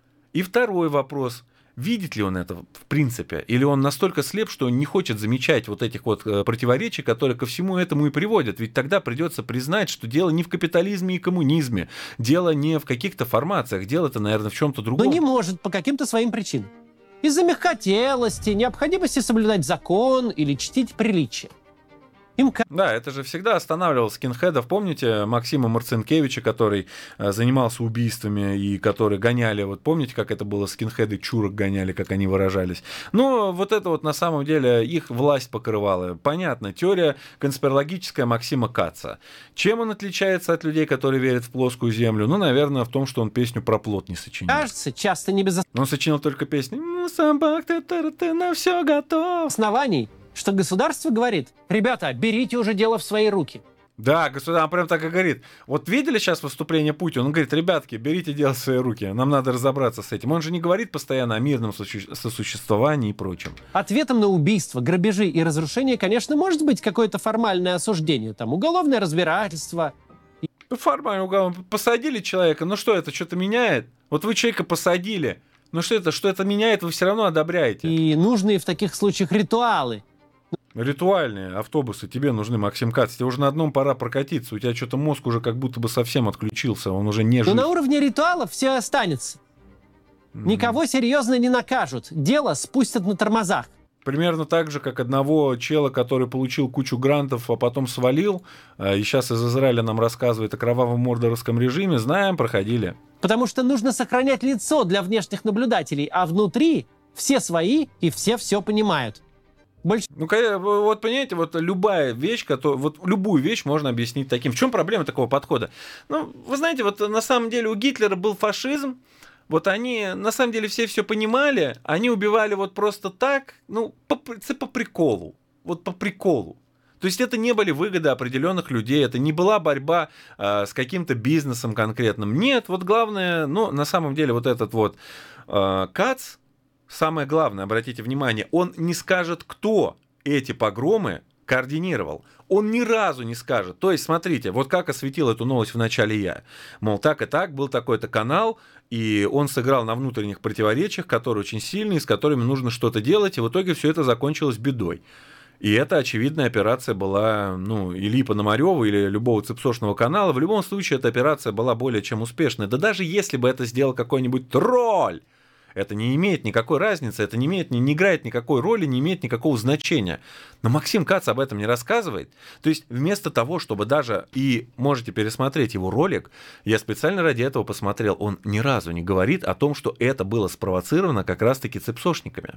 И второй вопрос. Видит ли он это в принципе? Или он настолько слеп, что он не хочет замечать вот этих вот противоречий, которые ко всему этому и приводят? Ведь тогда придется признать, что дело не в капитализме и коммунизме, дело не в каких-то формациях, дело-то, наверное, в чем-то другом. Но не может по каким-то своим причинам. Из-за мягкотелости, необходимости соблюдать закон или чтить приличие. Им... Да, это же всегда останавливало скинхедов. Помните Максима Марцинкевича, который э, занимался убийствами и который гоняли, вот помните, как это было, скинхеды чурок гоняли, как они выражались. Но вот это вот на самом деле их власть покрывала. Понятно, теория конспирологическая Максима Каца. Чем он отличается от людей, которые верят в плоскую землю? Ну, наверное, в том, что он песню про плот не сочинил. Кажется, часто не без Он сочинил только песни «Ну, собак, ты, ты, ты на все готов». оснований, что государство говорит: ребята, берите уже дело в свои руки. Да, государство прям так и говорит. Вот видели сейчас выступление Путина? Он говорит: ребятки, берите дело в свои руки, нам надо разобраться с этим. Он же не говорит постоянно о мирном сосуществовании и прочем. Ответом на убийства, грабежи и разрушения, конечно, может быть какое-то формальное осуждение, там, уголовное разбирательство. Формально уголовно. Посадили человека, ну что это, что-то меняет? Вот вы человека посадили, ну что это, что это меняет, вы все равно одобряете. И нужные в таких случаях ритуалы. Ритуальные автобусы тебе нужны, Максим Кац. Тебе уже на одном пора прокатиться. У тебя что-то мозг уже как будто бы совсем отключился. Он уже не жив. Но на уровне ритуалов все останется. Mm-hmm. Никого серьезно не накажут. Дело спустят на тормозах. Примерно так же, как одного чела, который получил кучу грантов, а потом свалил. И сейчас из Израиля нам рассказывает о кровавом мордоровском режиме. Знаем, проходили. Потому что нужно сохранять лицо для внешних наблюдателей, а внутри все свои и все все понимают. Больше... Ну, вот понимаете, вот любая вещь, которая, вот любую вещь можно объяснить таким. В чем проблема такого подхода? Ну, вы знаете, вот на самом деле у Гитлера был фашизм, вот они, на самом деле, все все понимали, они убивали вот просто так, ну, по, по приколу, вот по приколу. То есть это не были выгоды определенных людей, это не была борьба э, с каким-то бизнесом конкретным. Нет, вот главное, ну, на самом деле, вот этот вот э, Кац, самое главное, обратите внимание, он не скажет, кто эти погромы координировал. Он ни разу не скажет. То есть, смотрите, вот как осветил эту новость в начале я. Мол, так и так, был такой-то канал, и он сыграл на внутренних противоречиях, которые очень сильные, с которыми нужно что-то делать, и в итоге все это закончилось бедой. И эта очевидная операция была, ну, или Пономарёва, или любого цепсошного канала. В любом случае, эта операция была более чем успешной. Да даже если бы это сделал какой-нибудь тролль, это не имеет никакой разницы, это не, имеет, не, не играет никакой роли, не имеет никакого значения. Но Максим Кац об этом не рассказывает. То есть вместо того, чтобы даже, и можете пересмотреть его ролик, я специально ради этого посмотрел, он ни разу не говорит о том, что это было спровоцировано как раз-таки цепсошниками.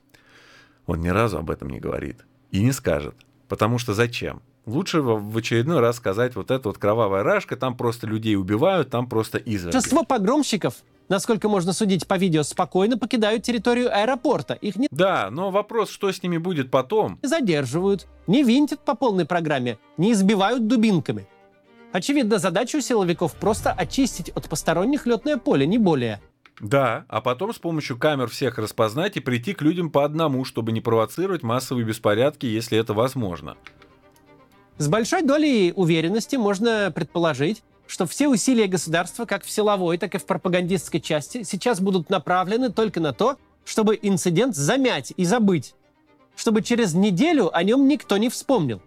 Он ни разу об этом не говорит и не скажет. Потому что зачем? Лучше в очередной раз сказать, вот это вот кровавая рашка, там просто людей убивают, там просто изверги. Большинство погромщиков, насколько можно судить по видео, спокойно покидают территорию аэропорта. Их не... Да, но вопрос, что с ними будет потом? задерживают, не винтят по полной программе, не избивают дубинками. Очевидно, задача у силовиков просто очистить от посторонних летное поле, не более. Да, а потом с помощью камер всех распознать и прийти к людям по одному, чтобы не провоцировать массовые беспорядки, если это возможно. С большой долей уверенности можно предположить, что все усилия государства, как в силовой, так и в пропагандистской части, сейчас будут направлены только на то, чтобы инцидент замять и забыть, чтобы через неделю о нем никто не вспомнил.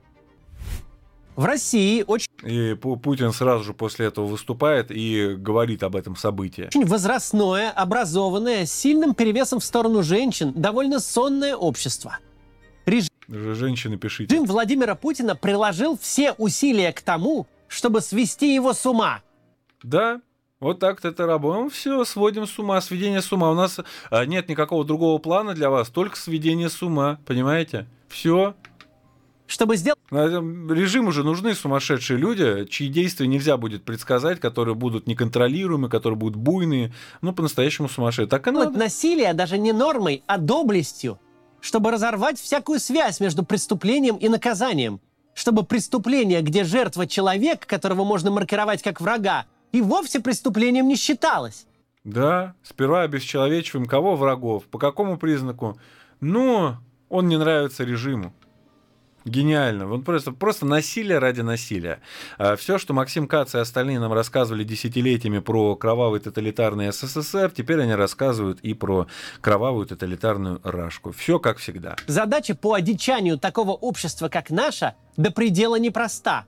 В России очень... И Путин сразу же после этого выступает и говорит об этом событии. Очень возрастное, образованное, с сильным перевесом в сторону женщин, довольно сонное общество. Режим... Женщины, пишите. Режим Владимира Путина приложил все усилия к тому, чтобы свести его с ума. Да, вот так-то это работает. Все, сводим с ума, сведение с ума. У нас а, нет никакого другого плана для вас, только сведение с ума, понимаете? Все. Чтобы сделать... Режиму же нужны сумасшедшие люди, чьи действия нельзя будет предсказать, которые будут неконтролируемые, которые будут буйные, ну, по-настоящему сумасшедшие. Так и надо. Насилие даже не нормой, а доблестью. Чтобы разорвать всякую связь между преступлением и наказанием. Чтобы преступление, где жертва человек, которого можно маркировать как врага, и вовсе преступлением не считалось. Да, сперва обесчеловечиваем кого? Врагов. По какому признаку? Ну, он не нравится режиму. Гениально. Вот просто, просто насилие ради насилия. Все, что Максим Кац и остальные нам рассказывали десятилетиями про кровавый тоталитарный СССР, теперь они рассказывают и про кровавую тоталитарную Рашку. Все как всегда. Задача по одичанию такого общества, как наше, до предела непроста.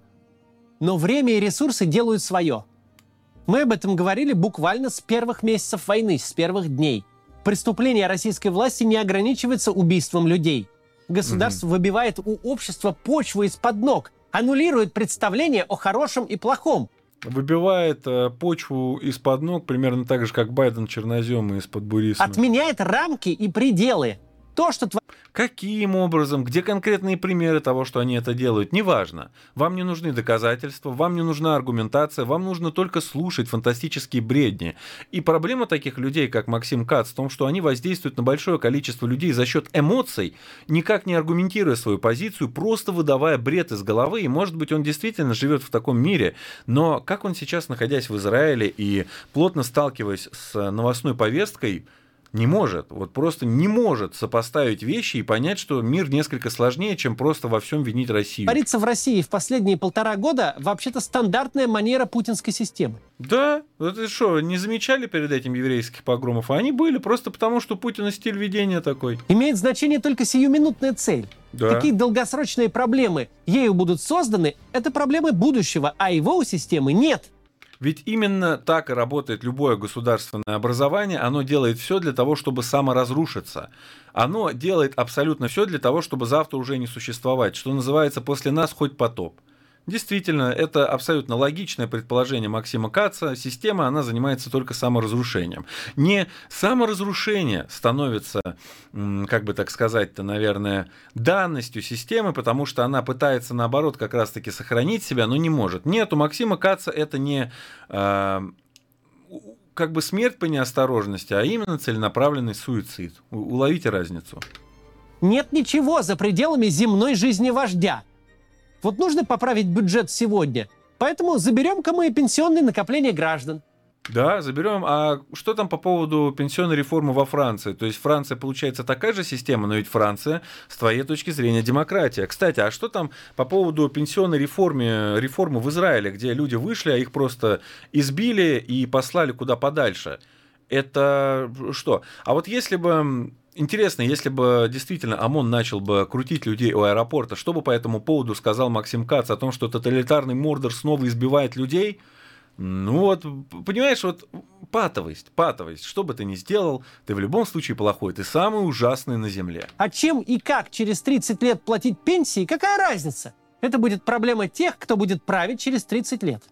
Но время и ресурсы делают свое. Мы об этом говорили буквально с первых месяцев войны, с первых дней. Преступление российской власти не ограничивается убийством людей. Государство угу. выбивает у общества почву из-под ног, аннулирует представление о хорошем и плохом. Выбивает э, почву из-под ног примерно так же, как Байден черноземы из-под бурисма. Отменяет рамки и пределы. То, что тв... Каким образом? Где конкретные примеры того, что они это делают? Неважно. Вам не нужны доказательства, вам не нужна аргументация, вам нужно только слушать фантастические бредни. И проблема таких людей, как Максим Кац, в том, что они воздействуют на большое количество людей за счет эмоций, никак не аргументируя свою позицию, просто выдавая бред из головы. И, может быть, он действительно живет в таком мире, но как он сейчас, находясь в Израиле и плотно сталкиваясь с новостной повесткой, не может, вот просто не может сопоставить вещи и понять, что мир несколько сложнее, чем просто во всем винить Россию. Творится в России в последние полтора года вообще-то стандартная манера путинской системы. Да, это что, не замечали перед этим еврейских погромов? Они были просто потому, что Путина стиль ведения такой. Имеет значение только сиюминутная цель. Да. Какие долгосрочные проблемы ею будут созданы, это проблемы будущего, а его у системы нет. Ведь именно так и работает любое государственное образование. Оно делает все для того, чтобы саморазрушиться. Оно делает абсолютно все для того, чтобы завтра уже не существовать. Что называется, после нас хоть потоп. Действительно, это абсолютно логичное предположение Максима Каца. Система, она занимается только саморазрушением. Не саморазрушение становится, как бы так сказать-то, наверное, данностью системы, потому что она пытается, наоборот, как раз-таки сохранить себя, но не может. Нет, у Максима Каца это не э, как бы смерть по неосторожности, а именно целенаправленный суицид. Уловите разницу. Нет ничего за пределами земной жизни вождя. Вот нужно поправить бюджет сегодня, поэтому заберем-ка мы пенсионные накопления граждан. Да, заберем. А что там по поводу пенсионной реформы во Франции? То есть Франция, получается, такая же система, но ведь Франция, с твоей точки зрения, демократия. Кстати, а что там по поводу пенсионной реформы, реформы в Израиле, где люди вышли, а их просто избили и послали куда подальше? Это что? А вот если бы... Интересно, если бы действительно ОМОН начал бы крутить людей у аэропорта, что бы по этому поводу сказал Максим Кац о том, что тоталитарный Мордор снова избивает людей? Ну вот, понимаешь, вот патовость, патовость. Что бы ты ни сделал, ты в любом случае плохой, ты самый ужасный на земле. А чем и как через тридцать лет платить пенсии, какая разница? Это будет проблема тех, кто будет править через тридцать лет.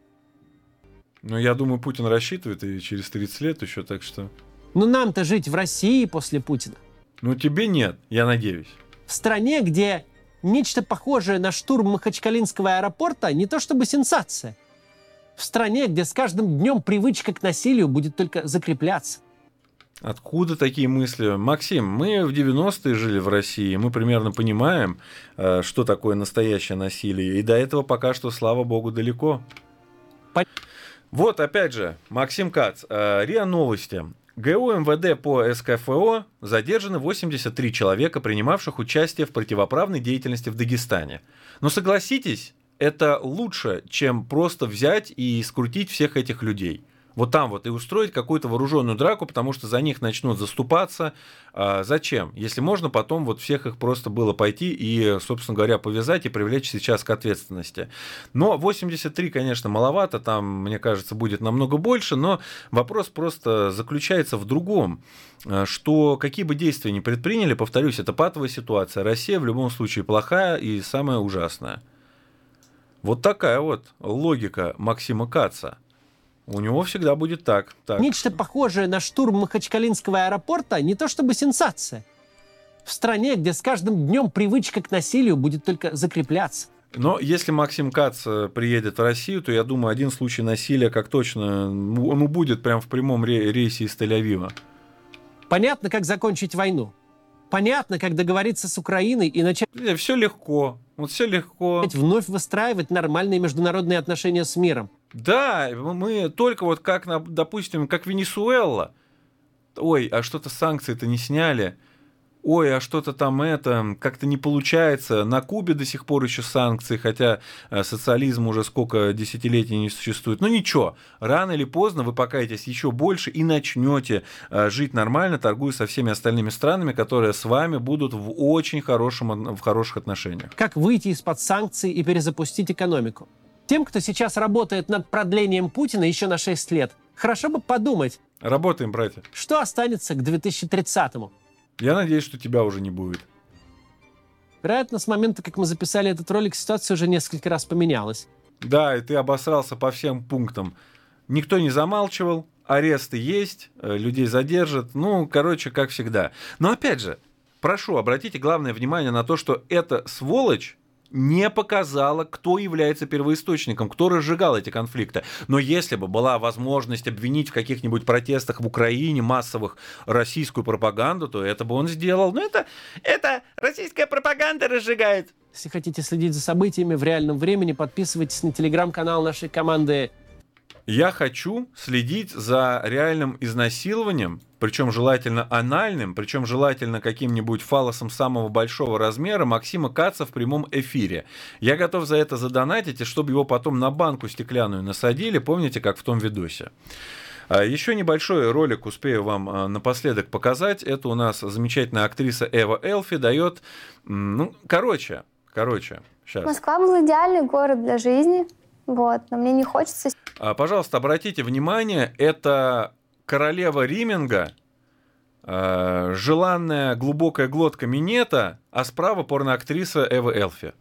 Ну, я думаю, Путин рассчитывает и через тридцать лет еще, так что... Ну, нам-то жить в России после Путина. Ну, тебе нет, я надеюсь. В стране, где нечто похожее на штурм Махачкалинского аэропорта не то чтобы сенсация. В стране, где с каждым днем привычка к насилию будет только закрепляться. Откуда такие мысли? Максим, мы в девяностые жили в России, мы примерно понимаем, что такое настоящее насилие, и до этого пока что, слава богу, далеко. По... Вот, опять же, Максим Кац, РИА Новости. ГУ МВД по СКФО задержаны восемьдесят три человека, принимавших участие в противоправной деятельности в Дагестане. Но согласитесь, это лучше, чем просто взять и скрутить всех этих людей. Вот там вот и устроить какую-то вооруженную драку, потому что за них начнут заступаться. А зачем? Если можно потом вот всех их просто было пойти и, собственно говоря, повязать и привлечь сейчас к ответственности. Но восемьдесят три, конечно, маловато, там, мне кажется, будет намного больше, но вопрос просто заключается в другом, что какие бы действия ни предприняли, повторюсь, это патовая ситуация. Россия в любом случае плохая и самая ужасная. Вот такая вот логика Максима Каца. У него всегда будет так, так. Нечто похожее на штурм Махачкалинского аэропорта не то чтобы сенсация. В стране, где с каждым днем привычка к насилию будет только закрепляться. Но если Максим Кац приедет в Россию, то я думаю, один случай насилия, как точно, он будет прямо в прямом рейсе из Тель-Авива. Понятно, как закончить войну. Понятно, как договориться с Украиной и начать... Все легко. Вот все легко. Вновь выстраивать нормальные международные отношения с миром. Да, мы только вот как, допустим, как Венесуэла. Ой, а что-то санкции-то не сняли. Ой, а что-то там это как-то не получается. На Кубе до сих пор еще санкции, хотя социализм уже сколько десятилетий не существует. Но ничего, рано или поздно вы покаетесь еще больше и начнете жить нормально, торгуя со всеми остальными странами, которые с вами будут в очень хорошем, в хороших отношениях. Как выйти из-под санкций и перезапустить экономику? Тем, кто сейчас работает над продлением Путина еще на шесть лет, хорошо бы подумать. Работаем, братья. Что останется к две тысячи тридцатому? Я надеюсь, что тебя уже не будет. Вероятно, с момента, как мы записали этот ролик, ситуация уже несколько раз поменялась. Да, и ты обосрался по всем пунктам. Никто не замалчивал, аресты есть, людей задержат. Ну, короче, как всегда. Но опять же, прошу, обратите главное внимание на то, что эта сволочь не показала, кто является первоисточником, кто разжигал эти конфликты. Но если бы была возможность обвинить в каких-нибудь протестах в Украине массовых российскую пропаганду, то это бы он сделал. Но это, это российская пропаганда разжигает. Если хотите следить за событиями в реальном времени, подписывайтесь на телеграм-канал нашей команды. Я хочу следить за реальным изнасилованием, причем желательно анальным, причем желательно каким-нибудь фаллосом самого большого размера Максима Каца в прямом эфире. Я готов за это задонатить, и чтобы его потом на банку стеклянную насадили, помните, как в том видосе. Еще небольшой ролик успею вам напоследок показать. Это у нас замечательная актриса Эва Элфи дает... Ну, короче, короче, сейчас. Москва был идеальный город для жизни. Вот, но мне не хочется... Пожалуйста, обратите внимание, это королева Риминга, желанная глубокая глотка Минета, а справа порноактриса Эва Элфи.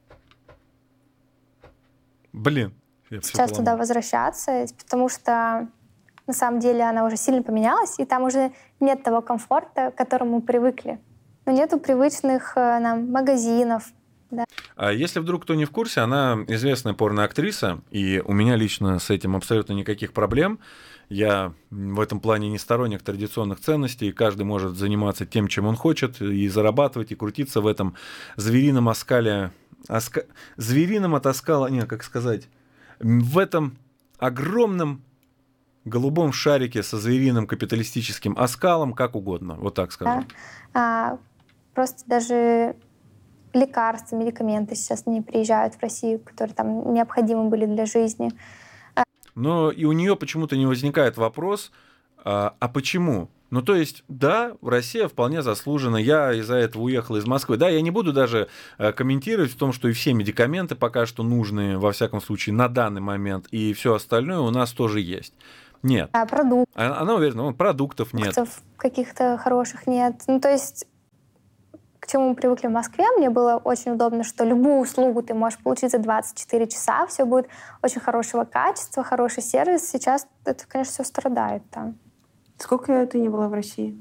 Блин. Сейчас туда возвращаться, потому что на самом деле она уже сильно поменялась, и там уже нет того комфорта, к которому мы привыкли. Но нету привычных нам магазинов. Да. А если вдруг кто не в курсе, она известная порноактриса, и у меня лично с этим абсолютно никаких проблем. Я в этом плане не сторонник традиционных ценностей, каждый может заниматься тем, чем он хочет, и зарабатывать, и крутиться в этом зверином оскале, оска... зверином от оскала, нет, как сказать, в этом огромном голубом шарике со звериным капиталистическим оскалом, как угодно, вот так скажем. Да. А, просто даже... лекарства, медикаменты сейчас не приезжают в Россию, которые там необходимы были для жизни. Но и у нее почему-то не возникает вопрос, а, а почему? Ну, то есть, да, Россия вполне заслужена, я из-за этого уехал из Москвы. Да, я не буду даже комментировать в том, что и все медикаменты пока что нужны, во всяком случае, на данный момент, и все остальное у нас тоже есть. Нет. А продуктов? Она уверена, ну, продуктов нет. Продуктов каких-то хороших нет. Ну, то есть... К чему мы привыкли в Москве, мне было очень удобно, что любую услугу ты можешь получить за двадцать четыре часа, все будет очень хорошего качества, хороший сервис. Сейчас это, конечно, все страдает там. Сколько ты не была в России?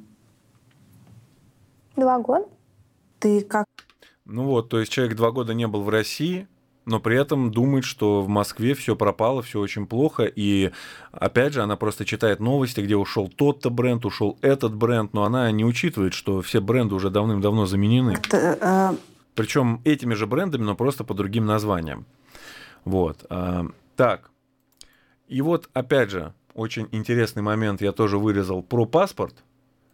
Два года. Ты как? Ну вот, то есть человек два года не был в России, но при этом думает, что в Москве все пропало, все очень плохо. И опять же, она просто читает новости, где ушел тот-то бренд, ушел этот бренд, но она не учитывает, что все бренды уже давным-давно заменены. Это, э... Причем этими же брендами, но просто по другим названиям. Вот. Так. И вот, опять же, очень интересный момент я тоже вырезал про паспорт.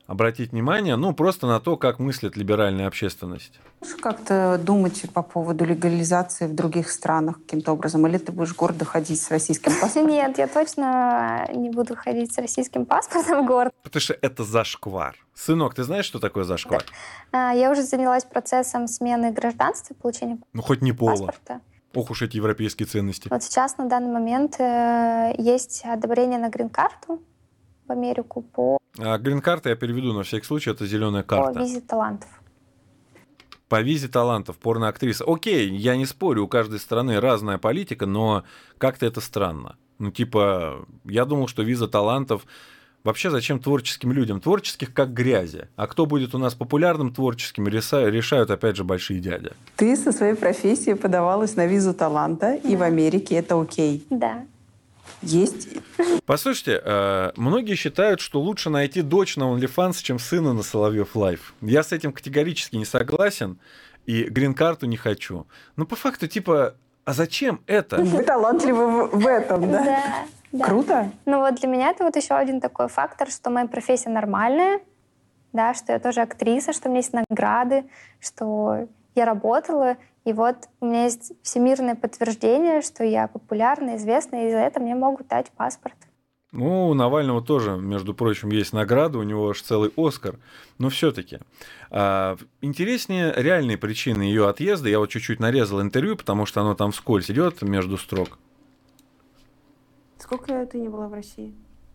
обратить внимание, ну, просто на то, как мыслит либеральная общественность. Можешь как-то думать по поводу легализации в других странах каким-то образом? Или ты будешь гордо ходить с российским паспортом? Нет, я точно не буду ходить с российским паспортом в город. Потому что это зашквар. Сынок, ты знаешь, что такое зашквар? Да. Я уже занялась процессом смены гражданства, получения Ну, хоть не пола. паспорта. Ох уж эти европейские ценности. Вот сейчас на данный момент э, есть одобрение на грин-карту в Америку по, А грин-карта, я переведу на всякий случай, это зеленая по карта. визе талантов. По визе талантов, порноактриса. Окей, я не спорю, у каждой страны разная политика, но как-то это странно. Ну, типа, я думал, что виза талантов... Вообще, зачем творческим людям? Творческих как грязи. А кто будет у нас популярным творческим, решают, опять же, большие дяди. Ты со своей профессией подавалась на визу таланта, да. И в Америке это окей. Да. Есть. Послушайте, э, многие считают, что лучше найти дочь на OnlyFans, чем сына на Соловьев Лайв. Я с этим категорически не согласен и грин-карту не хочу. Но по факту, типа, а зачем это? Вы талантливы в, в этом, да? Да. Да. Круто. Ну вот для меня это вот еще один такой фактор, что моя профессия нормальная, да, что я тоже актриса, что у меня есть награды, что я работала, и вот у меня есть всемирное подтверждение, что я популярна, известна, и за это мне могут дать паспорт. Ну, у Навального тоже, между прочим, есть награда, у него аж целый Оскар. Но все-таки а, интереснее реальные причины ее отъезда. Я вот чуть-чуть нарезал интервью, потому что оно там вскользь идет между строк. Сколько ты не была в России?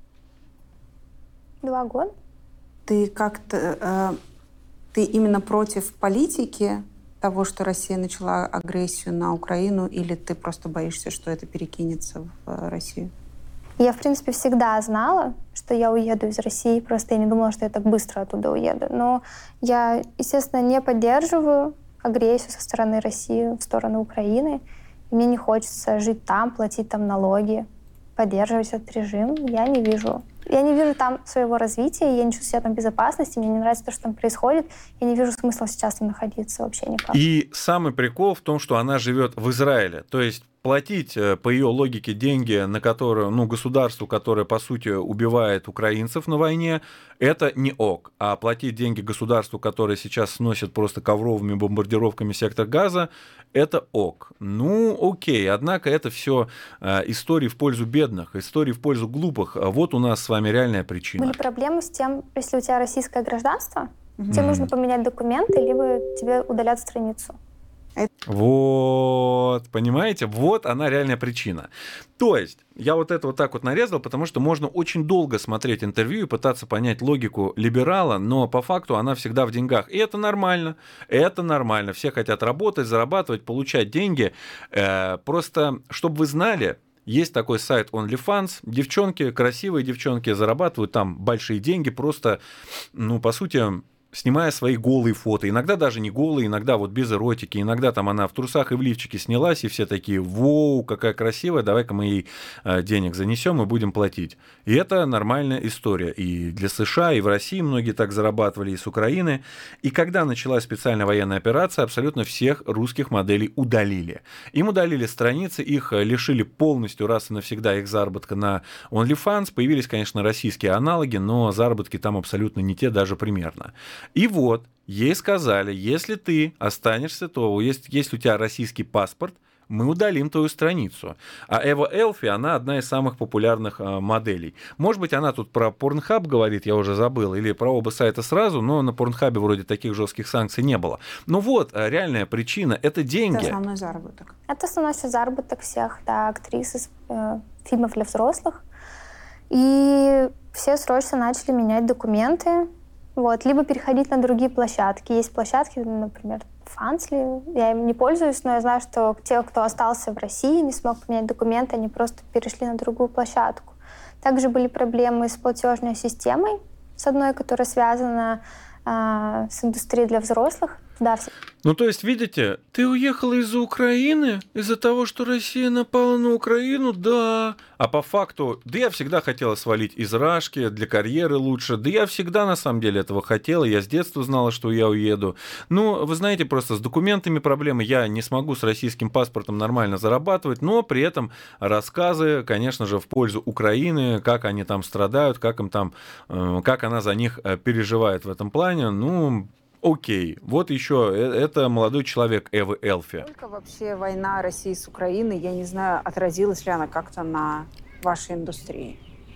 Два года. Ты как-то... Э, ты именно против политики того, что Россия начала агрессию на Украину, или ты просто боишься, что это перекинется в Россию? Я, в принципе, всегда знала, что я уеду из России, просто я не думала, что я так быстро оттуда уеду. Но я, естественно, не поддерживаю агрессию со стороны России в сторону Украины. И мне не хочется жить там, платить там налоги, поддерживать этот режим. Я не вижу. Я не вижу там своего развития, я не чувствую себя там в безопасности, мне не нравится то, что там происходит. Я не вижу смысла сейчас там находиться вообще никак. И самый прикол в том, что она живет в Израиле. То есть платить, по ее логике, деньги, на которые, ну, государству, которое, по сути, убивает украинцев на войне, это не ок. А платить деньги государству, которое сейчас сносит просто ковровыми бомбардировками сектор Газа, это ок. Ну, окей. Однако это все истории в пользу бедных, истории в пользу глупых. Вот у нас с вами реальная причина. Были проблемы с тем, если у тебя российское гражданство, mm-hmm. тебе нужно поменять документы, либо тебе удалят страницу. Вот, понимаете? Вот она реальная причина. То есть, я вот это вот так вот нарезал, потому что можно очень долго смотреть интервью и пытаться понять логику либерала, но по факту она всегда в деньгах. И это нормально, это нормально. Все хотят работать, зарабатывать, получать деньги. Просто, чтобы вы знали, есть такой сайт OnlyFans. Девчонки, красивые девчонки, зарабатывают там большие деньги, просто, ну, по сути, снимая свои голые фото. Иногда даже не голые, иногда вот без эротики. Иногда там она в трусах и в лифчике снялась, и все такие: воу, какая красивая, давай-ка мы ей денег занесем и будем платить. И это нормальная история. И для США, и в России многие так зарабатывали, и с Украины. И когда началась специальная военная операция, абсолютно всех русских моделей удалили. Им удалили страницы, их лишили полностью раз и навсегда их заработка на OnlyFans. Появились, конечно, российские аналоги, но заработки там абсолютно не те, даже примерно. И вот, ей сказали: если ты останешься, то если, если у тебя российский паспорт, мы удалим твою страницу. А Эва Элфи, она одна из самых популярных а, моделей. Может быть, она тут про Pornhub говорит, я уже забыл, или про оба сайта сразу, но на Pornhub вроде таких жестких санкций не было. Ну вот, реальная причина — это деньги. Это основной заработок. Это основной заработок всех, да, актрис из э, фильмов для взрослых. И все срочно начали менять документы. Вот, либо переходить на другие площадки. Есть площадки, например, Фансли. Я им не пользуюсь, но я знаю, что те, кто остался в России, не смог поменять документы, они просто перешли на другую площадку. Также были проблемы с платежной системой, с одной, которая связана э, с индустрией для взрослых. Да, все. Ну, то есть, видите, ты уехала из-за Украины? Из-за того, что Россия напала на Украину? Да. А по факту, да я всегда хотела свалить из Рашки, для карьеры лучше. Да я всегда, на самом деле, этого хотела. Я с детства знала, что я уеду. Ну, вы знаете, просто с документами проблемы. Я не смогу с российским паспортом нормально зарабатывать, но при этом рассказы, конечно же, в пользу Украины, как они там страдают, как им там, как она за них переживает в этом плане. Ну, окей, вот еще, это молодой человек Эвы Элфи. Насколько вообще война России с Украиной, я не знаю, отразилась ли она как-то на вашей индустрии?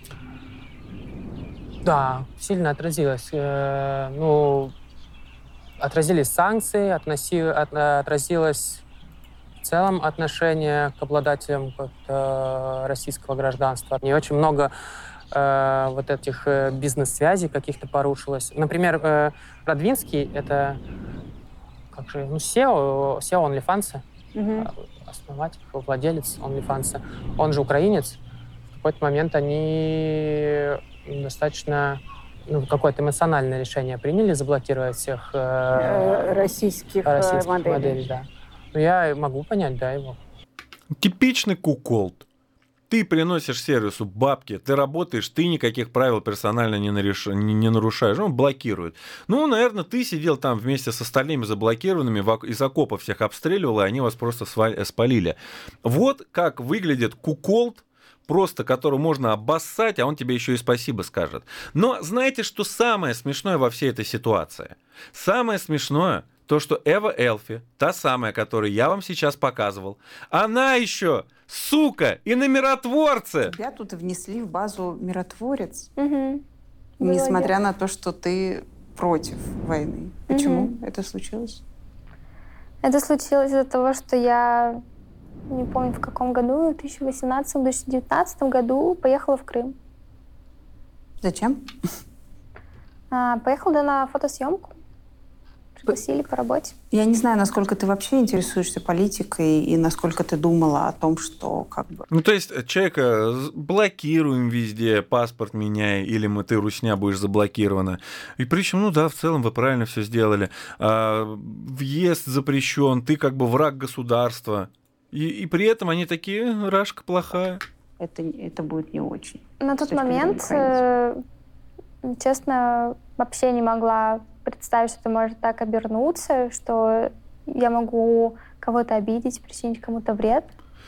Да, сильно отразилась. Э, ну, отразились санкции, относи, от, отразилось в целом отношение к обладателям э, российского гражданства. И очень много э, вот этих э, бизнес-связей каких-то порушилось. Например, э, Радвинский — это как же, ну, сео, сео OnlyFans, Угу. основатель, владелец OnlyFans. Он же украинец. В какой-то момент они достаточно, ну, какое-то эмоциональное решение приняли заблокировать всех э, российских, российских моделей. моделей. Да. Ну, я могу понять, да, его. Типичный куколд. Ты приносишь сервису бабки, ты работаешь, ты никаких правил персонально не, нареш... не, не нарушаешь, он блокирует. Ну, наверное, ты сидел там вместе с остальными заблокированными, из окопа всех обстреливал, и они вас просто сваль... спалили. Вот как выглядит куколд, просто которого можно обоссать, а он тебе еще и спасибо скажет. Но знаете, что самое смешное во всей этой ситуации? Самое смешное то, что Эва Элфи, та самая, которую я вам сейчас показывал, она еще, сука, и на миротворце. Тебя тут внесли в базу миротворец, Угу. несмотря на то, что ты против войны. Почему Мгм. это случилось? Это случилось из-за того, что я не помню в каком году, в две тысячи восемнадцатом - две тысячи девятнадцатом году поехала в Крым. Зачем? А, поехала да, на фотосъемку. Пригласили по работе. Я не знаю, насколько ты вообще интересуешься политикой и насколько ты думала о том, что как бы... Ну, то есть человека блокируем везде, паспорт меняй, или мы, ты, русня, будешь заблокирована. И причем, ну да, в целом вы правильно все сделали. А, въезд запрещен, ты как бы враг государства. И, и при этом они такие, Рашка плохая. Это, это будет не очень. На тот точки зрения момент, украинцев. э, честно, вообще не могла представить, что это может так обернуться, что я могу кого-то обидеть, причинить кому-то вред.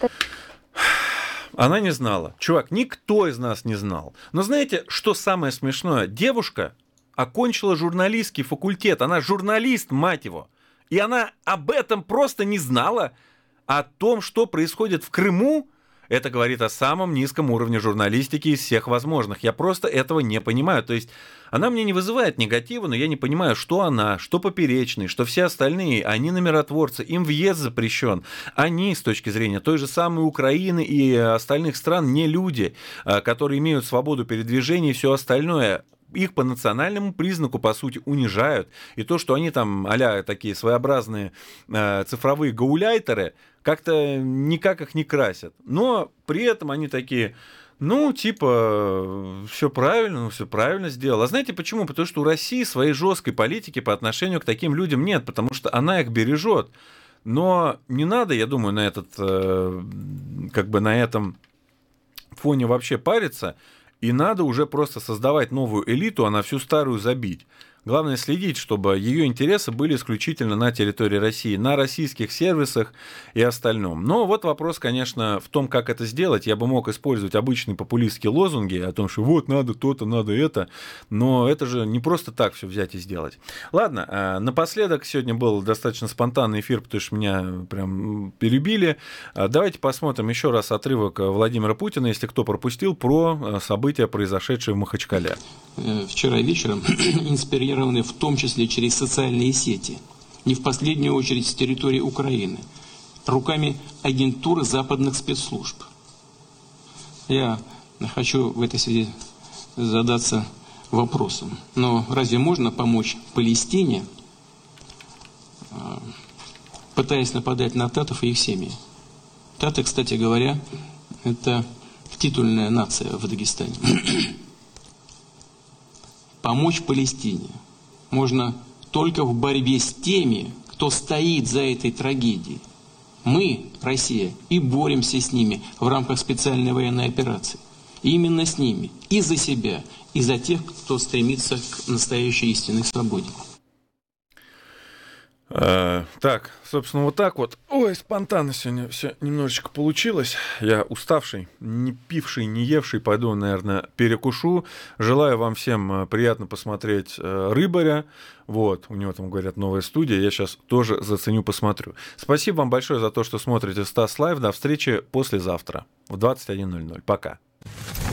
Она не знала. Чувак, никто из нас не знал. Но знаете, что самое смешное? Девушка окончила журналистский факультет. Она журналист, мать его. И она об этом просто не знала. О том, что происходит в Крыму, это говорит о самом низком уровне журналистики из всех возможных. Я просто этого не понимаю. То есть она мне не вызывает негатива, но я не понимаю, что она, что Поперечный, что все остальные, они на миротворцы, им въезд запрещен. Они, с точки зрения той же самой Украины и остальных стран, не люди, которые имеют свободу передвижения и все остальное. Их по национальному признаку, по сути, унижают. И то, что они там а-ля такие своеобразные э, цифровые гауляйтеры, как-то никак их не красят. Но при этом они такие, ну, типа, все правильно, ну, все правильно сделал. А знаете почему? Потому что у России своей жесткой политики по отношению к таким людям нет, потому что она их бережет. Но не надо, я думаю, на этот, э, как бы на этом фоне вообще париться. И надо уже просто создавать новую элиту, а на всю старую забить. Главное следить, чтобы ее интересы были исключительно на территории России, на российских сервисах и остальном. Но вот вопрос, конечно, в том, как это сделать. Я бы мог использовать обычные популистские лозунги о том, что вот надо то-то, надо это. Но это же не просто так все взять и сделать. Ладно, напоследок, сегодня был достаточно спонтанный эфир, потому что меня прям перебили. Давайте посмотрим еще раз отрывок Владимира Путина, если кто пропустил, про события, произошедшие в Махачкале. Вчера вечером инспирированы в том числе через социальные сети, не в последнюю очередь с территории Украины, руками агентуры западных спецслужб. Я хочу в этой связи задаться вопросом, но разве можно помочь Палестине, пытаясь нападать на татов и их семьи? Таты, кстати говоря, это титульная нация в Дагестане. Помочь Палестине можно только в борьбе с теми, кто стоит за этой трагедией. Мы, Россия, и боремся с ними в рамках специальной военной операции. Именно с ними. И за себя, и за тех, кто стремится к настоящей истинной свободе. А, так, собственно, вот так вот. Ой, спонтанно сегодня все немножечко получилось. Я уставший, не пивший, не евший, пойду, наверное, перекушу. Желаю вам всем приятно посмотреть «Рыбаря». Вот, у него там, говорят, новая студия. Я сейчас тоже заценю, посмотрю. Спасибо вам большое за то, что смотрите Стас Лайв. До встречи послезавтра в двадцать один ноль ноль. Пока.